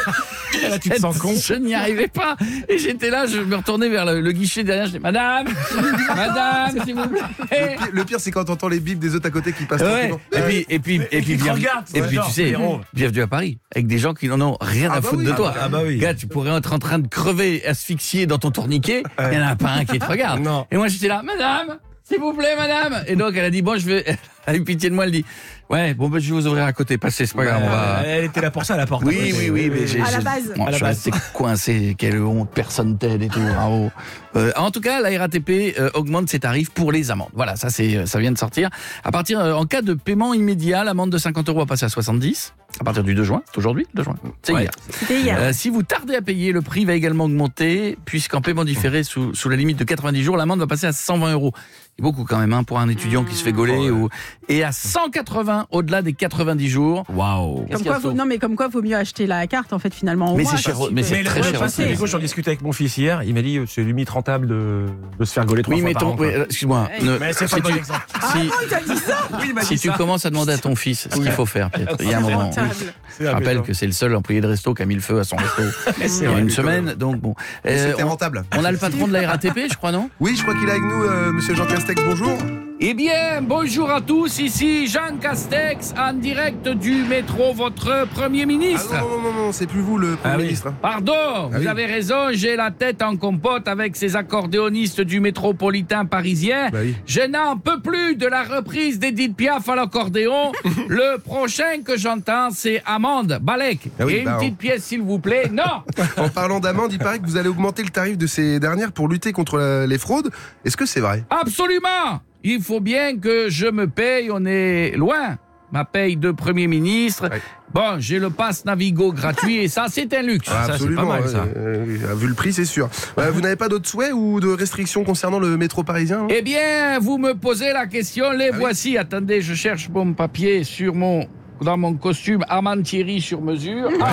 Là, tu te sens con. Je n'y arrivais pas. Et j'étais là, je me retournais vers le, le guichet derrière, je dis Madame, Madame, s'il vous plaît. Le pire, le pire, c'est quand t'entends les bips des autres à côté qui passent ouais. tranquillement. Et puis, et puis, et puis, bien, et puis tu sais, bienvenue à Paris, avec des gens qui n'en ont rien ah à bah foutre oui, de ah toi. bah, ah bah oui. Gars, tu pourrais être en train de crever, asphyxié dans ton tourniquet, il n'y en a pas un qui te regarde. Non. Et moi, j'étais là, Madame, s'il vous plaît, Madame. Et donc, elle a dit, bon, je vais, elle a eu pitié de moi, elle dit, ouais, bon, ben, je vais vous ouvrir à côté, passez, c'est pas grave, on va. Elle était là pour ça, à la porte. Oui, oui, oui, oui, mais j'ai. À la base. Moi, à la je suis resté coincé, quelle honte, personne t'aide et tout, bravo. Euh, en tout cas, la R A T P euh, augmente ses tarifs pour les amendes. Voilà, ça c'est, ça vient de sortir. À partir, euh, en cas de paiement immédiat, l'amende de cinquante euros va passer à soixante-dix. À partir du deux juin, c'est aujourd'hui, deux juin. C'est ouais. hier. C'était hier. Euh, si vous tardez à payer, le prix va également augmenter, puisqu'en paiement différé sous, sous la limite de quatre-vingt-dix jours, l'amende va passer à cent vingt euros. C'est beaucoup quand même, hein, pour un étudiant qui se fait gauler, ouais. ou, et à cent quatre-vingts au-delà des quatre-vingt-dix jours. Waouh. Comme quoi, faut, non, mais comme quoi, faut mieux acheter la carte, en fait, finalement. Mais mois, c'est cher, si mais peux. c'est très le, cher. C'est écoute, j'en discutais avec mon fils hier. Il m'a dit c'est limite rentable de, de se faire gauler trois oui, fois mais par ton, an. Quoi. oui, excuse-moi. Ne, Mais c'est si pas tu, bon exemple. Ah si, non, il t'a dit ça. Oui, il m'a si dit tu ça. commences à demander à ton fils ce qu'il faut faire, Pietro, il y a un moment. Rentable. Je rappelle que c'est le seul employé de resto qui a mis le feu à son resto il y a vrai, une oui, semaine. Donc bon, Euh, C'était on, rentable. on a le patron de la R A T P, je crois, non? Oui, je crois qu'il est avec nous, euh, monsieur Jean Castex, bonjour. Eh bien, bonjour à tous, ici Jean Castex, en direct du métro, votre Premier ministre. Ah non, non, non, non, c'est plus vous le Premier Ah oui. ministre. Pardon, Ah vous oui. avez raison, j'ai la tête en compote avec ces accordéonistes du métropolitain parisien. Bah oui. Je n'en peux plus de la reprise d'Edith Piaf à l'accordéon. Le prochain que j'entends, c'est Amande Balek. Ah oui, Et une bah, petite on- pièce, s'il vous plaît. Non. En parlant d'amende, il paraît que vous allez augmenter le tarif de ces dernières pour lutter contre la- les fraudes. Est-ce que c'est vrai? Absolument. Il faut bien que je me paye, on est loin. Ma paye de Premier ministre. Ouais. Bon, j'ai le pass Navigo gratuit et ça, c'est un luxe. Ah, c'est absolument, pas mal, ouais, ça. euh, vu le prix, c'est sûr. Euh, vous n'avez pas d'autres souhaits ou de restrictions concernant le métro parisien, non? Eh bien, vous me posez la question, les Ah oui. voici. Attendez, je cherche mon papier sur mon, dans mon costume Armand Thierry sur mesure. Ah,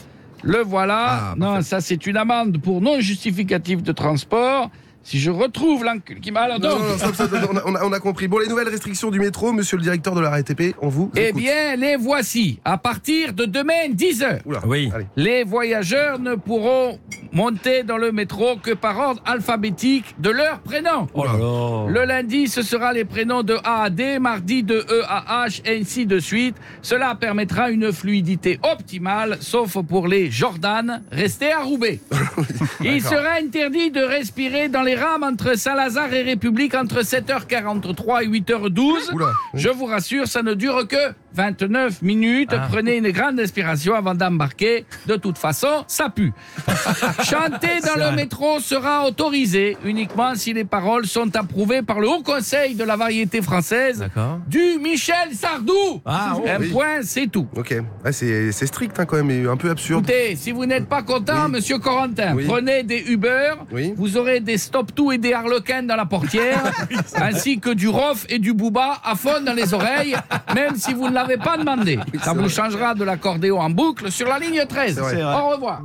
le voilà. Ah, non, parfait. ça c'est une amende pour non justificatif de transport. Si je retrouve l'encul qui m'a... Alors, Non, donc, non, non, stop, stop, on, a, on a- on a compris. Bon, les nouvelles restrictions du métro, monsieur le directeur de la R A T P, on vous eh écoute. bien, les voici. À partir de demain, dix heures. Oula, Oui. allez. Les voyageurs ne pourront monter dans le métro que par ordre alphabétique de leur prénom. Oh là là. Le lundi, ce sera les prénoms de A à D, mardi de E à H, et ainsi de suite. Cela permettra une fluidité optimale, sauf pour les Jordan, restés à Roubaix. Il sera interdit de respirer dans les rames entre Saint-Lazare et République entre sept heures quarante-trois et huit heures douze. Oula. Je vous rassure, ça ne dure que vingt-neuf minutes. Ah. Prenez une grande inspiration avant d'embarquer. De toute façon, ça pue. Chanter dans le métro sera autorisé uniquement si les paroles sont approuvées par le Haut Conseil de la variété française D'accord. du Michel Sardou. Ah, oh, un oui. point, c'est tout. Ok. Ah, c'est c'est strict hein, quand même, et un peu absurde. Écoutez, si vous n'êtes pas content, Oui. monsieur Corentin, Oui. prenez des Uber, Oui. vous aurez des stop-tout et des harlequins dans la portière, ainsi que du rof et du booba à fond dans les oreilles, même si vous ne l'avez pas demandé. Oui, Ça c'est vous vrai. changera de l'accordéon en boucle sur la ligne treize. C'est vrai. C'est vrai. Au revoir.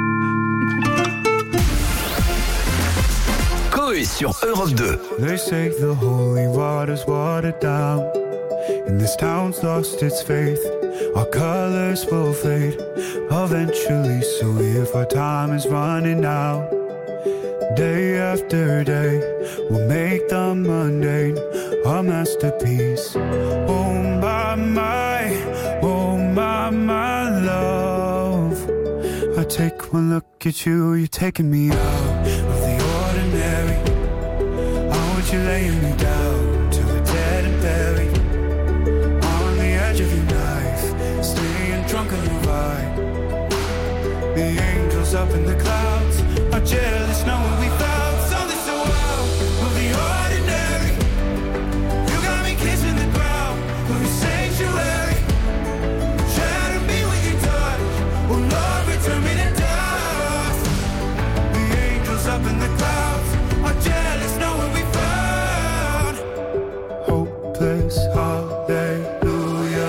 Coé sur Europe deux. They say the holy water's watered down, and this town's lost its faith. Our colors will fade eventually, so if our time is running out, day after day, we'll make the mundane our masterpiece. Oh my, my, oh my, my love. I take one look at you, you're taking me out of the ordinary. I want you laying me down till we're dead and buried on the edge of your knife, staying drunk on your ride. The angels up in the clouds are jealous knowing we found something so out of the ordinary. You got me kissing the ground of your sanctuary. Shadow me when you touch, oh Lord, return me to dust. The angels up in the clouds are jealous knowing we found hopeless hallelujah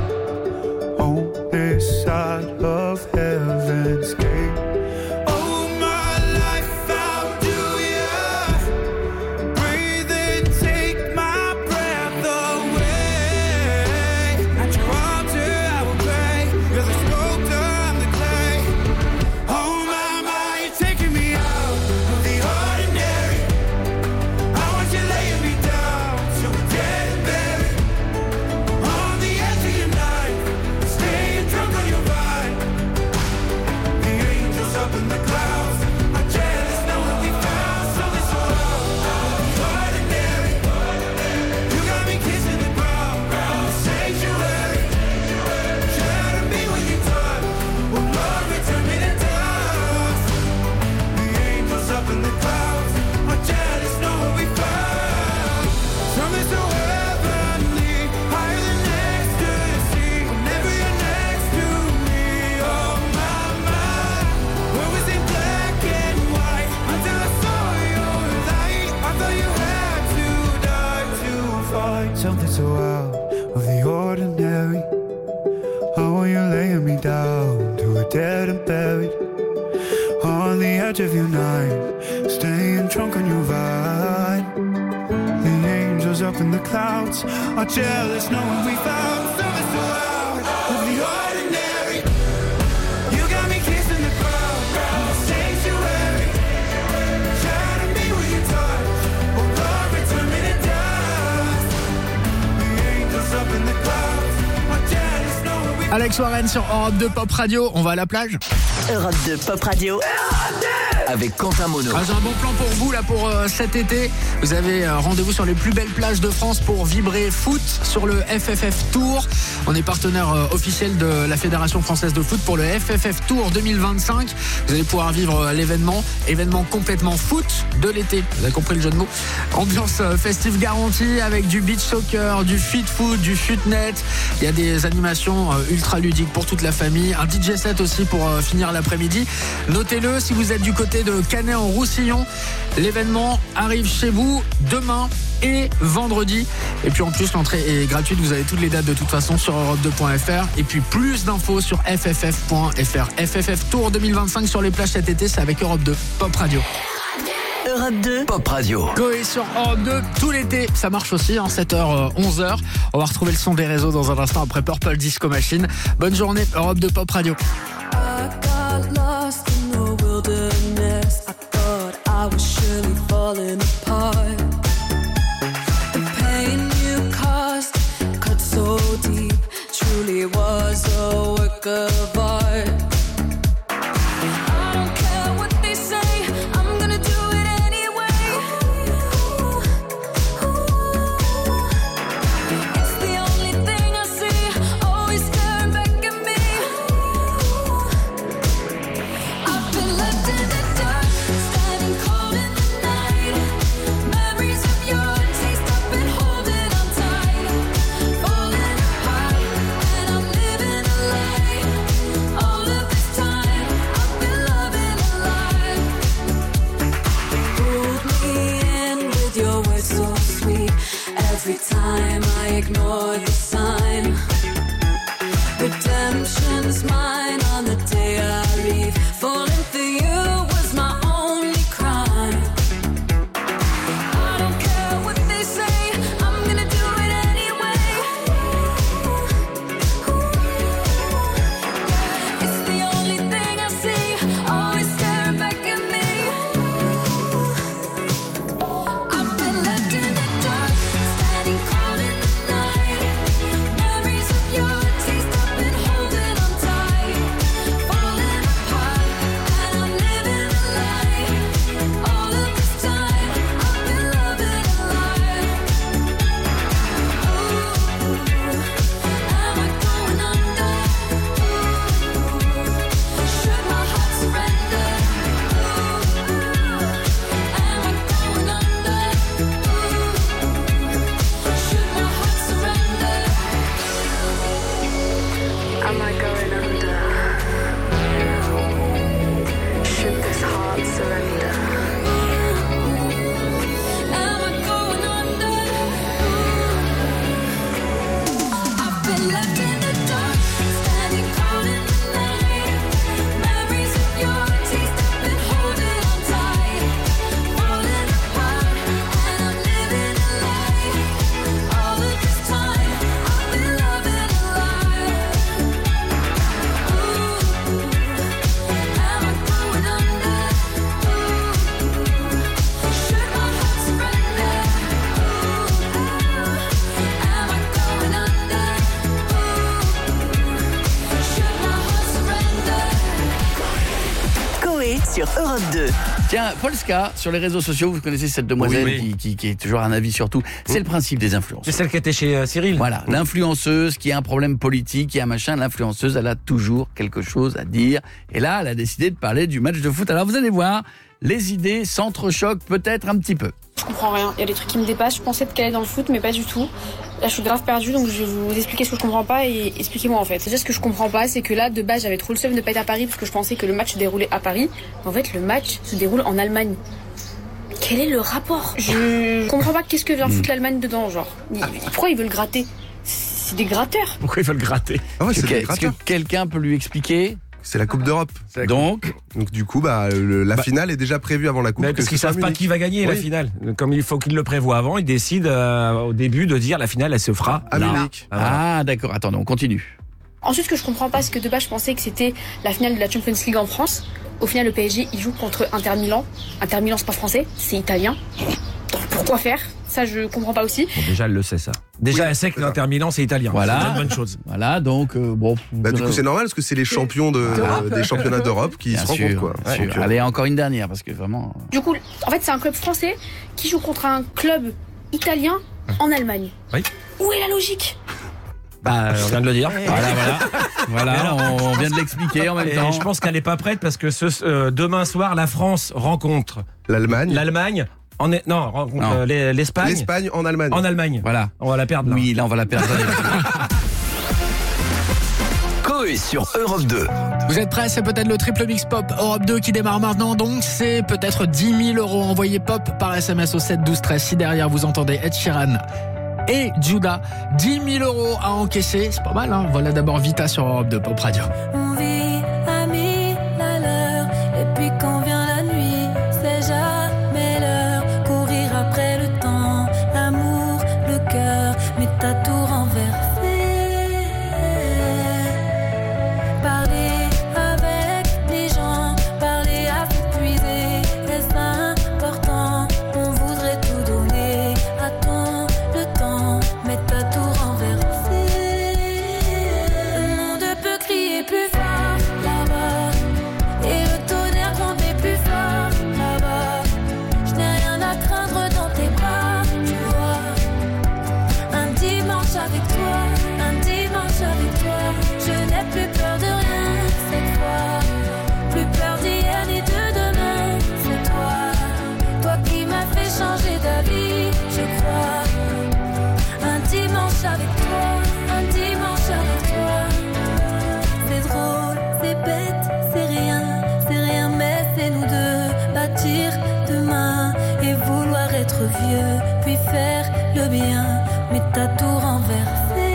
on this side of heaven's gate. Oh, my life found you, yeah. Breathe and take my breath away. At your altar I will pray. You're the sculptor, I'm the clay. Oh, my, my, you're taking me out of the ordinary. I want you laying me down till we're dead and buried on the edge of your knife, staying drunk on your vine. The angels up in the clouds are jealous knowing we found something so out of the ordinary. You got me kissing the ground, the sanctuary. Shadow me when you touch, oh Lord, return me to dust. The angels up in the clouds are jealous knowing we found something so heavenly, higher than ecstasy. Whenever you're next to me, oh my, my. Where was in black and white until I saw your light. I thought you had to die to find something so out of the ordinary. How are you laying me down to a dead and buried on the edge of your night, staying drunk on your vine. The angels up in the clouds are jealous knowing we found something so out of the ordinary. You got me kissing the ground, the sanctuary. Shadow me when you touch, oh Lord, return me to dust. The angels up in the clouds are jealous knowing we Alex Warren sur Europe deux Pop Radio. On va à la plage. Europe deux Pop Radio. Avec Quentin Monod. Ah, j'ai un bon plan pour vous là pour euh, cet été. Vous avez euh, rendez-vous sur les plus belles plages de France pour vibrer foot sur le F F F Tour. On est partenaire euh, officiel de la Fédération Française de Foot pour le F F F Tour deux mille vingt-cinq. Vous allez pouvoir vivre euh, l'événement, événement complètement foot de l'été. Vous avez compris le jeu de mots. Ambiance euh, festive garantie avec du beach soccer, du fit foot, du futnet. Il y a des animations euh, ultra ludiques pour toute la famille. Un D J set aussi pour euh, finir l'après-midi. Notez-le, si vous êtes du côté de Canet en Roussillon, l'événement arrive chez vous demain et vendredi. Et puis en plus, l'entrée est gratuite. Vous avez toutes les dates de toute façon sur europe deux point f r. Et puis plus d'infos sur f f f point f r. F F F Tour deux mille vingt-cinq sur les plages cet été, c'est avec Europe deux Pop Radio. Europe deux Pop Radio. Coé sur Europe deux tout l'été, ça marche aussi, hein, sept heures, onze heures. On va retrouver le son des réseaux dans un instant après Purple Disco Machine. Bonne journée, Europe deux Pop Radio. I got lost in the wilderness. ignored the sign. Redemption's mine on the day I leave. Falling for you was my only crime. I don't care what they say, I'm gonna do it anyway. It's the only thing I see, always staring back at me. I've been left in the dark, standing cold in the night. Memories of your taste, I've been holding on tight. Falling apart, and I'm living a lie. All of this time, I've been loving a lie. Ooh, am I going under? Should my heart surrender? Am I going under? Should my heart surrender? Am I going under? Should this heart surrender? Am I going under? I've been left in the dark, standing cold in the night. Memories of your taste, I've been holding on tight. Falling apart, and I'm living a lie. All of this time, I've been loving a lie. Ooh, am I going under? Should my heart surrender? Am I going under? Should my heart surrender? Coé sur Europe deux. Tiens, Polska, sur les réseaux sociaux, vous connaissez cette demoiselle Oui, oui. Qui, qui, qui est toujours un avis sur tout. C'est le principe des influences. C'est celle qui était chez euh, Cyril. Voilà, l'influenceuse qui a un problème politique, qui a un machin, l'influenceuse, elle a toujours quelque chose à dire. Et là, elle a décidé de parler du match de foot. Alors vous allez voir, les idées s'entrechoquent peut-être un petit peu. Je comprends rien. Il y a des trucs qui me dépassent. Je pensais être calée dans le foot, mais pas du tout. Là, je suis grave perdue, donc je vais vous expliquer ce que je comprends pas et expliquez-moi en fait. Déjà, ce que je comprends pas, c'est que là, de base, j'avais trop le seum de pas être à Paris parce que je pensais que le match se déroulait à Paris. En fait, le match se déroule en Allemagne. Quel est le rapport? Je comprends pas qu'est-ce que vient foutre l'Allemagne dedans, genre. Ils- Pourquoi ils veulent gratter? C'est des gratteurs. Pourquoi ils veulent gratter? Ah ouais, c'est Est-ce que- des est-ce que gratteurs. quelqu'un peut lui expliquer? C'est la Coupe d'Europe. Donc, Donc du coup, bah, le- la Bah- finale est déjà prévue avant la Coupe. Mais que parce ce qu'ils soit savent pas Munich. qui va gagner la Oui. finale. Comme il faut qu'ils le prévoient avant, ils décident euh, au début de dire la finale, elle se fera À là. Munich. Ah, voilà. ah d'accord, attendez, on continue. Ensuite, ce que je comprends pas, c'est que de base, je pensais que c'était la finale de la Champions League en France. Au final, le P S G, il joue contre Inter Milan. Inter Milan, c'est pas français, c'est italien. Donc, pourquoi faire? Ça, je comprends pas aussi. Bon, déjà, elle le sait ça. Déjà, elle sait que l'Inter Milan, c'est italien. Voilà. C'est une bonne chose. Voilà, donc euh, bon. Bah, du coup, c'est normal parce que c'est les champions de, D'Europe. des championnats d'Europe qui Bien se sûr, rencontrent, quoi. bien sûr. Donc, euh, Allez, encore une dernière, parce que vraiment... Du coup, en fait, c'est un club français qui joue contre un club italien en Allemagne. Oui. Où est la logique? Bah, on vient de le dire. Voilà, voilà. Voilà, Mais alors- on vient de l'expliquer en même Et temps. je pense qu'elle est pas prête parce que ce, euh, demain soir, la France rencontre L'Allemagne. l'Allemagne. En, est- non, rencontre Non. euh, l'E- l'Espagne. L'Espagne en Allemagne. En Allemagne. Voilà. On va la perdre là. Oui, là, on va la perdre. Coé sur Europe deux. Vous êtes prêts? C'est peut-être le triple mix pop Europe deux qui démarre maintenant. Donc, c'est peut-être dix mille euros envoyés pop par S M S au sept douze treize. Si derrière vous entendez Ed Sheeran et Judas, dix mille euros à encaisser. C'est pas mal, hein? Voilà d'abord Vita sur Europe deux Pop Radio. On vit à mille à l'heure, et puis quand vient la nuit, c'est jamais l'heure. Courir après le temps, l'amour, le cœur, mais t'as tout renversé. Parler avec les gens, parler à s'épuiser, est-ce important? On voudrait tout donner à ton le temps, mais t'as tout renversé. Le monde peut crier plus fort. être vieux, puis faire le bien, mais t'as tout renversé.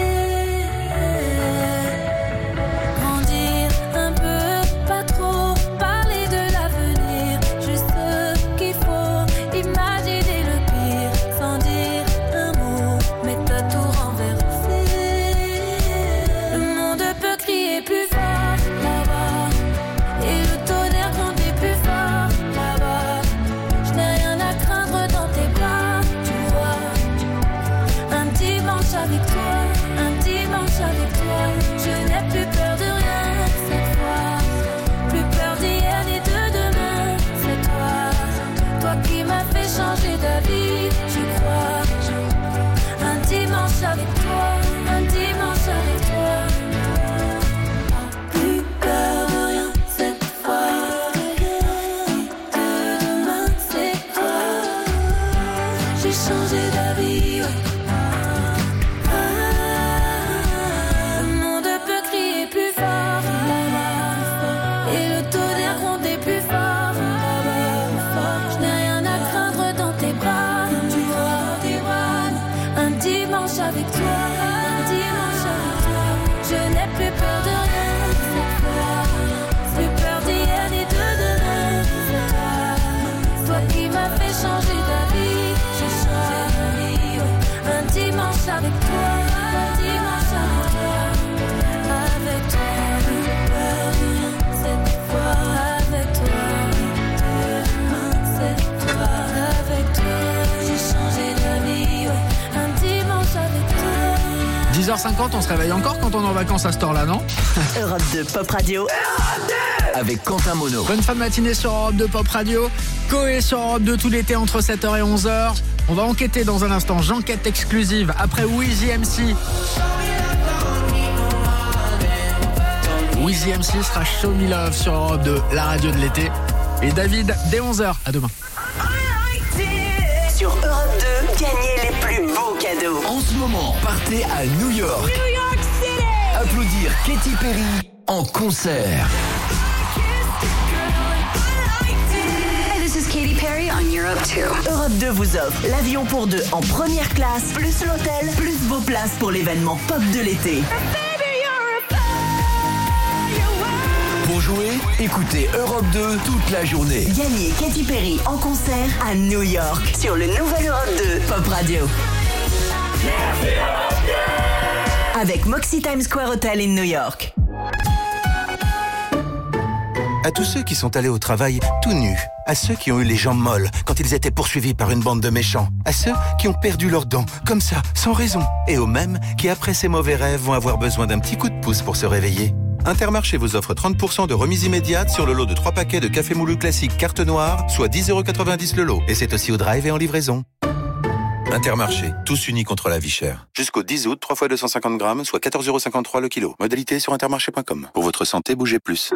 Grandir un peu, pas trop, parler de l'avenir, juste ce qu'il faut, imaginer le pire, sans dire un mot, mais t'as tout renversé. Le monde peut crier plus fort là-bas, et le tonnerre gronder plus fort là-bas. Je n'ai rien à craindre dans tes bras, tu vois. Un dimanche avec toi, un dimanche avec toi. Je n'ai plus peur de rien cette fois, plus peur d'hier ni de demain. C'est toi, toi qui m'as fait changer d'avis, j'y crois. Un dimanche avec toi, un dimanche avec toi. Plus peur de rien cette fois, de demain c'est toi. J'ai changé d'avis, ouais. Ah, le monde peut crier plus fort là-bas, et le tonnerre gronder plus fort là-bas. Je n'ai rien à craindre dans tes bras, tu vois, tes bras. Un dimanche avec toi, un dimanche avec toi. Je n'ai plus peur de rien cette fois, plus peur d'hier ni de demain. C'est toi, toi qui m'as fait changer d'avis. J'ai changé d'avis, ouais. Un dimanche avec toi, un dimanche avec toi. Avec toi, plus peur de rien cette fois. Avec toi, demain c'est toi. Avec toi, j'ai changé d'avis, ouais. Un dimanche avec toi. dix heures cinquante, on se réveille encore quand on est en vacances à cette heure-là, non? Europe deux Pop Radio. Avec Quentin Mono. Bonne fin de matinée sur Europe deux Pop Radio. Coé sur Europe deux tout l'été entre sept heures et onze heures. On va enquêter dans un instant. J'enquête exclusive après Weezy M C. Weezy M C sera Show Me Love sur Europe deux, la radio de l'été. Et David, dès onze heures. À demain. Sur Europe deux, gagnez les plus beaux cadeaux. En ce moment, partez à New York. New York City. Applaudir Katy Perry en concert. Hey, this is Katy Perry on Europe deux. Europe deux vous offre l'avion pour deux en première classe, plus l'hôtel, plus vos places pour l'événement pop de l'été. Pour jouer, écoutez Europe deux toute la journée. Gagnez Katy Perry en concert à New York sur le nouvel Europe deux Pop Radio. Avec Moxie Times Square Hotel in New York. À tous ceux qui sont allés au travail tout nus, à ceux qui ont eu les jambes molles quand ils étaient poursuivis par une bande de méchants, à ceux qui ont perdu leurs dents, comme ça, sans raison, et aux mêmes qui, après ces mauvais rêves, vont avoir besoin d'un petit coup de pouce pour se réveiller. Intermarché vous offre trente pour cent de remise immédiate sur le lot de trois paquets de café moulu classique carte noire, soit dix euros quatre-vingt-dix le lot. Et c'est aussi au drive et en livraison. Intermarché, tous unis contre la vie chère. Jusqu'au dix août, trois fois deux cent cinquante grammes, soit quatorze euros cinquante-trois le kilo. Modalité sur intermarché point com. Pour votre santé, bougez plus.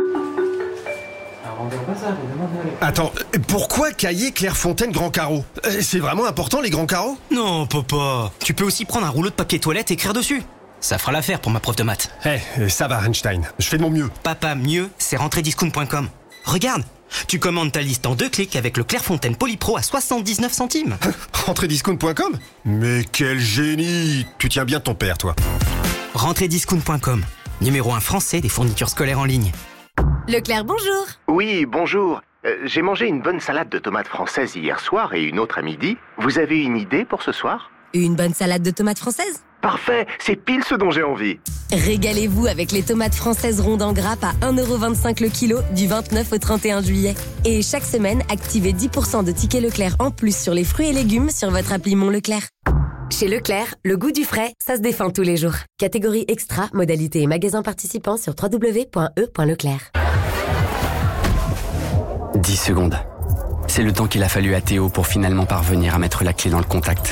Attends, pourquoi cahier Clairefontaine Grand Carreau? C'est vraiment important les grands carreaux? Non, papa. Tu peux aussi prendre un rouleau de papier toilette et écrire dessus. Ça fera l'affaire pour ma prof de maths. Eh, hey, ça va Einstein, je fais de mon mieux. Papa, mieux, c'est rentrediscount point com. Regarde, tu commandes ta liste en deux clics avec le Clairefontaine Polypro à soixante-dix-neuf centimes. rentrediscount point com? Mais quel génie! Tu tiens bien de ton père, toi. rentrediscount point com, numéro un français des fournitures scolaires en ligne. Leclerc, bonjour. Oui, bonjour. Euh, j'ai mangé une bonne salade de tomates françaises hier soir et une autre à midi. Vous avez une idée pour ce soir? Une bonne salade de tomates françaises? Parfait, c'est pile ce dont j'ai envie. Régalez-vous avec les tomates françaises rondes en grappe à un euro vingt-cinq le kilo du vingt-neuf au trente et un juillet. Et chaque semaine, activez dix pour cent de tickets Leclerc en plus sur les fruits et légumes sur votre appli Mon Leclerc. Chez Leclerc, le goût du frais, ça se défend tous les jours. Catégorie extra, modalité et magasin participant sur w w w point e point leclerc. dix secondes. C'est le temps qu'il a fallu à Théo pour finalement parvenir à mettre la clé dans le contact.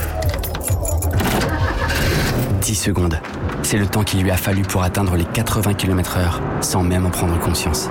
dix secondes. C'est le temps qu'il lui a fallu pour atteindre les quatre-vingts kilomètres heure, sans même en prendre conscience.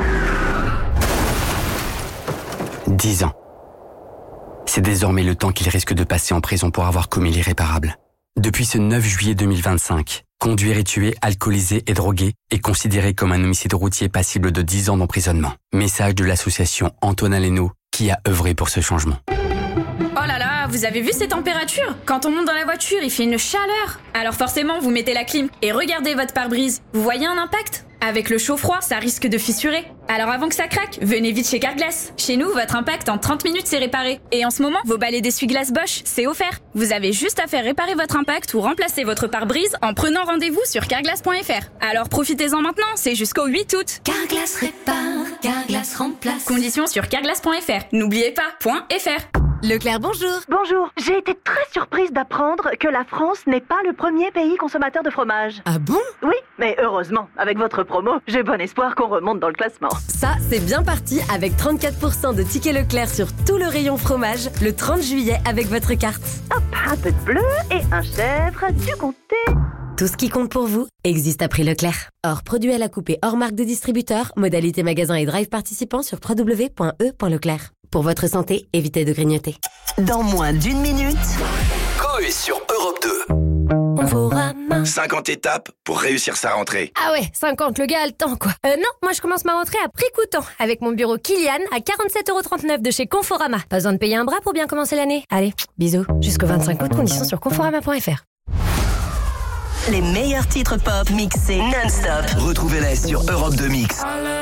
dix ans. C'est désormais le temps qu'il risque de passer en prison pour avoir commis l'irréparable. Depuis ce neuf juillet deux mille vingt-cinq, conduire et tuer, alcoolisé et drogué est considéré comme un homicide routier passible de dix ans d'emprisonnement. Message de l'association Antonin Lénaud qui a œuvré pour ce changement. All là là, vous avez vu ces températures? Quand on monte dans la voiture, il fait une chaleur. Alors forcément, vous mettez la clim et regardez votre pare-brise. Vous voyez un impact? Avec le chaud-froid, ça risque de fissurer. Alors avant que ça craque, venez vite chez Carglass. Chez nous, votre impact en trente minutes c'est réparé. Et en ce moment, vos balais d'essuie-glace Bosch, c'est offert. Vous avez juste à faire réparer votre impact ou remplacer votre pare-brise en prenant rendez-vous sur carglass point f r. Alors profitez-en maintenant, c'est jusqu'au huit août. Carglass répare, Carglass remplace. Conditions sur carglass point f r. N'oubliez pas, .fr. Leclerc, bonjour. Bonjour, j'ai été très surprise d'apprendre que la France n'est pas le premier pays consommateur de fromage. Ah bon? Oui, mais heureusement, avec votre promo, j'ai bon espoir qu'on remonte dans le classement. Ça, c'est bien parti avec trente-quatre pour cent de tickets Leclerc sur tout le rayon fromage le trente juillet avec votre carte. Hop, un peu de bleu et un chèvre, du comté. Tout ce qui compte pour vous existe à prix Leclerc. Hors produit à la coupe et hors marque de distributeur, modalité magasin et drive participant sur w w w point e point leclerc. Pour votre santé, évitez de grignoter. Dans moins d'une minute, Coé sur Europe deux. cinquante étapes pour réussir sa rentrée. Ah ouais, cinquante, le gars a le temps quoi. Euh non, moi je commence ma rentrée à prix coûtant avec mon bureau Kilian à quarante-sept euros trente-neuf de chez Conforama. Pas besoin de payer un bras pour bien commencer l'année. Allez, bisous. Jusqu'au vingt-cinq août, conditions sur conforama point f r. les meilleurs titres pop mixés non-stop. Retrouvez-les sur Europe deux Mix.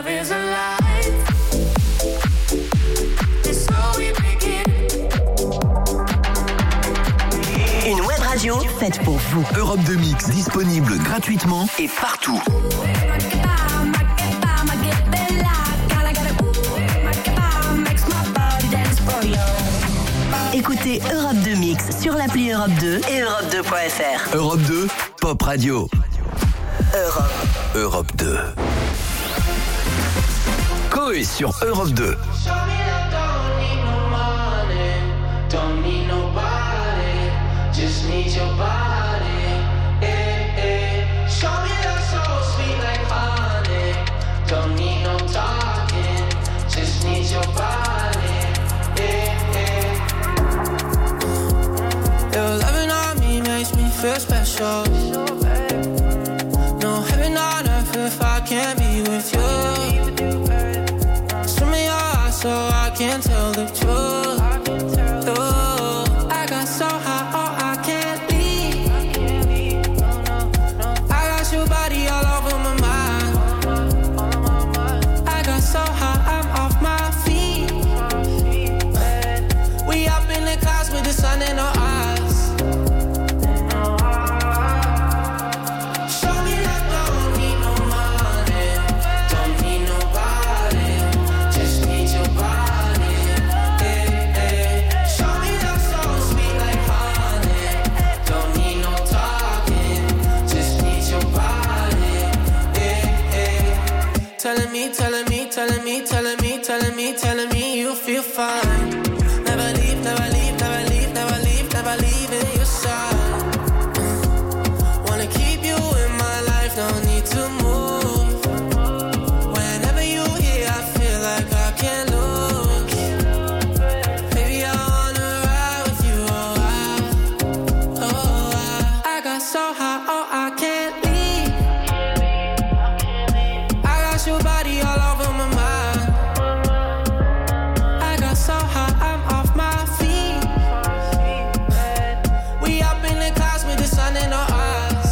Une web radio faite pour vous. Europe deux Mix disponible gratuitement et partout. Écoutez Europe deux Mix sur l'appli Europe deux et europe deux point f r. Europe deux, Pop Radio. Europe. Europe deux. Coé sur Europe deux. Don't need nobody, just need your body. Eh, eh. Show me that soul sweet like honey. Don't need no talking, just need your body. Eh, eh. Your loving on me makes me feel special. No heaven on earth if I can't be with you. Swim me your eyes so I can tell the truth. I got so high, oh, I can't leave. I got your body all over my mind. I got so high, I'm off my feet. We up in the clouds with the sun in our eyes. Show me that don't need no money, don't need nobody, just need your body. Eh, eh. Show me that soul sweet like honey, don't need no talking, just need your body. Eh, eh. Telling me, telling me, telling me, telling me, telling me, telling me you feel fine. Never leave, never leave, never leave, never leave, never leave in your side. Wanna keep you in my life, don't need to move. Whenever you here, I feel like I can't lose. Baby, I wanna ride with you, oh I, oh I. I got so high, oh I can't leave. I got your body all over my mind. I got so high, I'm off my feet. We up in the clouds with the sun in our eyes.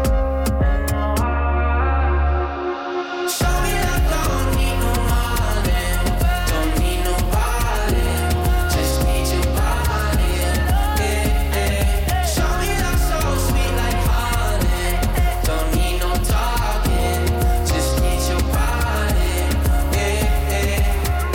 Show me that don't need no money, don't need nobody, just need your body. Eh, eh. Show me that soul sweet like honey, don't need no talking, just need your body. Eh, eh.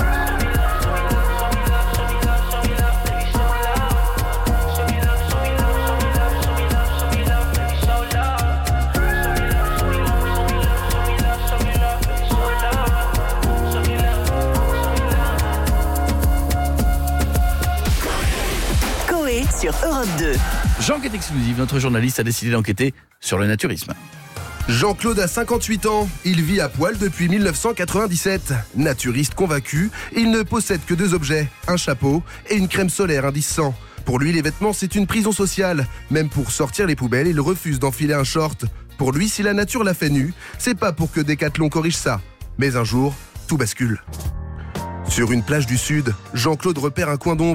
Coé sur Europe deux. J'enquête exclusive, notre journaliste a décidé d'enquêter sur le naturisme. Jean-Claude a cinquante-huit ans, il vit à poil depuis mille neuf cent quatre-vingt-dix-sept. Naturiste convaincu, il ne possède que deux objets, un chapeau et une crème solaire indice cent. Pour lui, les vêtements, c'est une prison sociale. Même pour sortir les poubelles, il refuse d'enfiler un short. Pour lui, si la nature l'a fait nu, c'est pas pour que Decathlon corrige ça. Mais un jour, tout bascule. Sur une plage du sud, Jean-Claude repère un coin d'ombre.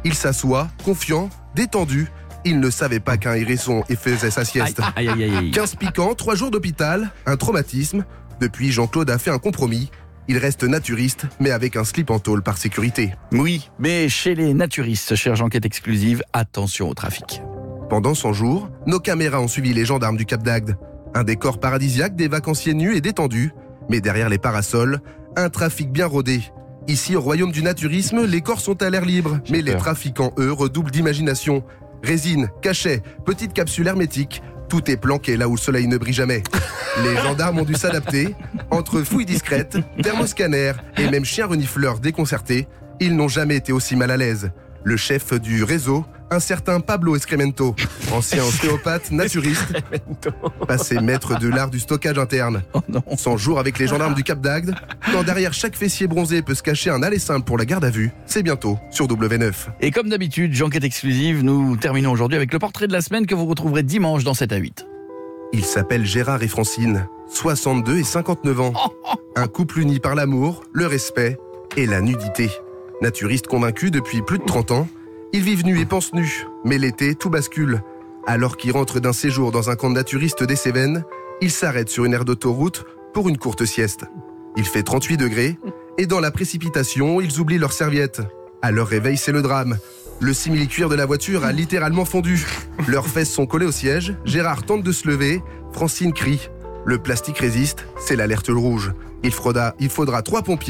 Il s'assoit, confiant, détendu. Il ne savait pas qu'un hérisson et faisait sa sieste. Aïe, aïe, aïe, aïe. quinze piquants, trois jours d'hôpital, un traumatisme. Depuis, Jean-Claude a fait un compromis. Il reste naturiste, mais avec un slip en tôle par sécurité. Oui, mais chez les naturistes, chère enquête exclusive, attention au trafic. Pendant cent jours, nos caméras ont suivi les gendarmes du Cap d'Agde. Un décor paradisiaque, des vacanciers nus et détendus. Mais derrière les parasols, un trafic bien rodé. Ici, au royaume du naturisme, les corps sont à l'air libre. Mais les trafiquants, eux, redoublent d'imagination. Résine, cachet, petite capsule hermétique, tout est planqué là où le soleil ne brille jamais. Les gendarmes ont dû s'adapter. Entre fouilles discrètes, thermoscanner et même chiens renifleurs déconcertés, ils n'ont jamais été aussi mal à l'aise. Le chef du réseau, un certain Pablo Excremento, ancien ostéopathe naturiste, passé maître de l'art du stockage interne. cent jours avec les gendarmes du Cap d'Agde, quand derrière chaque fessier bronzé peut se cacher un aller simple pour la garde à vue, c'est bientôt sur W neuf. Et comme d'habitude, enquête exclusive, nous terminons aujourd'hui avec le portrait de la semaine que vous retrouverez dimanche dans sept à huit. Ils s'appellent Gérard et Francine, soixante-deux et cinquante-neuf ans. Un couple uni par l'amour, le respect et la nudité. Naturistes convaincus depuis plus de trente ans, ils vivent nus et pensent nus, mais l'été, tout bascule. Alors qu'ils rentrent d'un séjour dans un camp de naturistes des Cévennes, ils s'arrêtent sur une aire d'autoroute pour une courte sieste. Il fait trente-huit degrés, et dans la précipitation, ils oublient leurs serviettes. À leur réveil, c'est le drame. Le simili-cuir de la voiture a littéralement fondu. Leurs fesses sont collées au siège, Gérard tente de se lever, Francine crie. Le plastique résiste, c'est l'alerte rouge. Il faudra, il faudra trois pompiers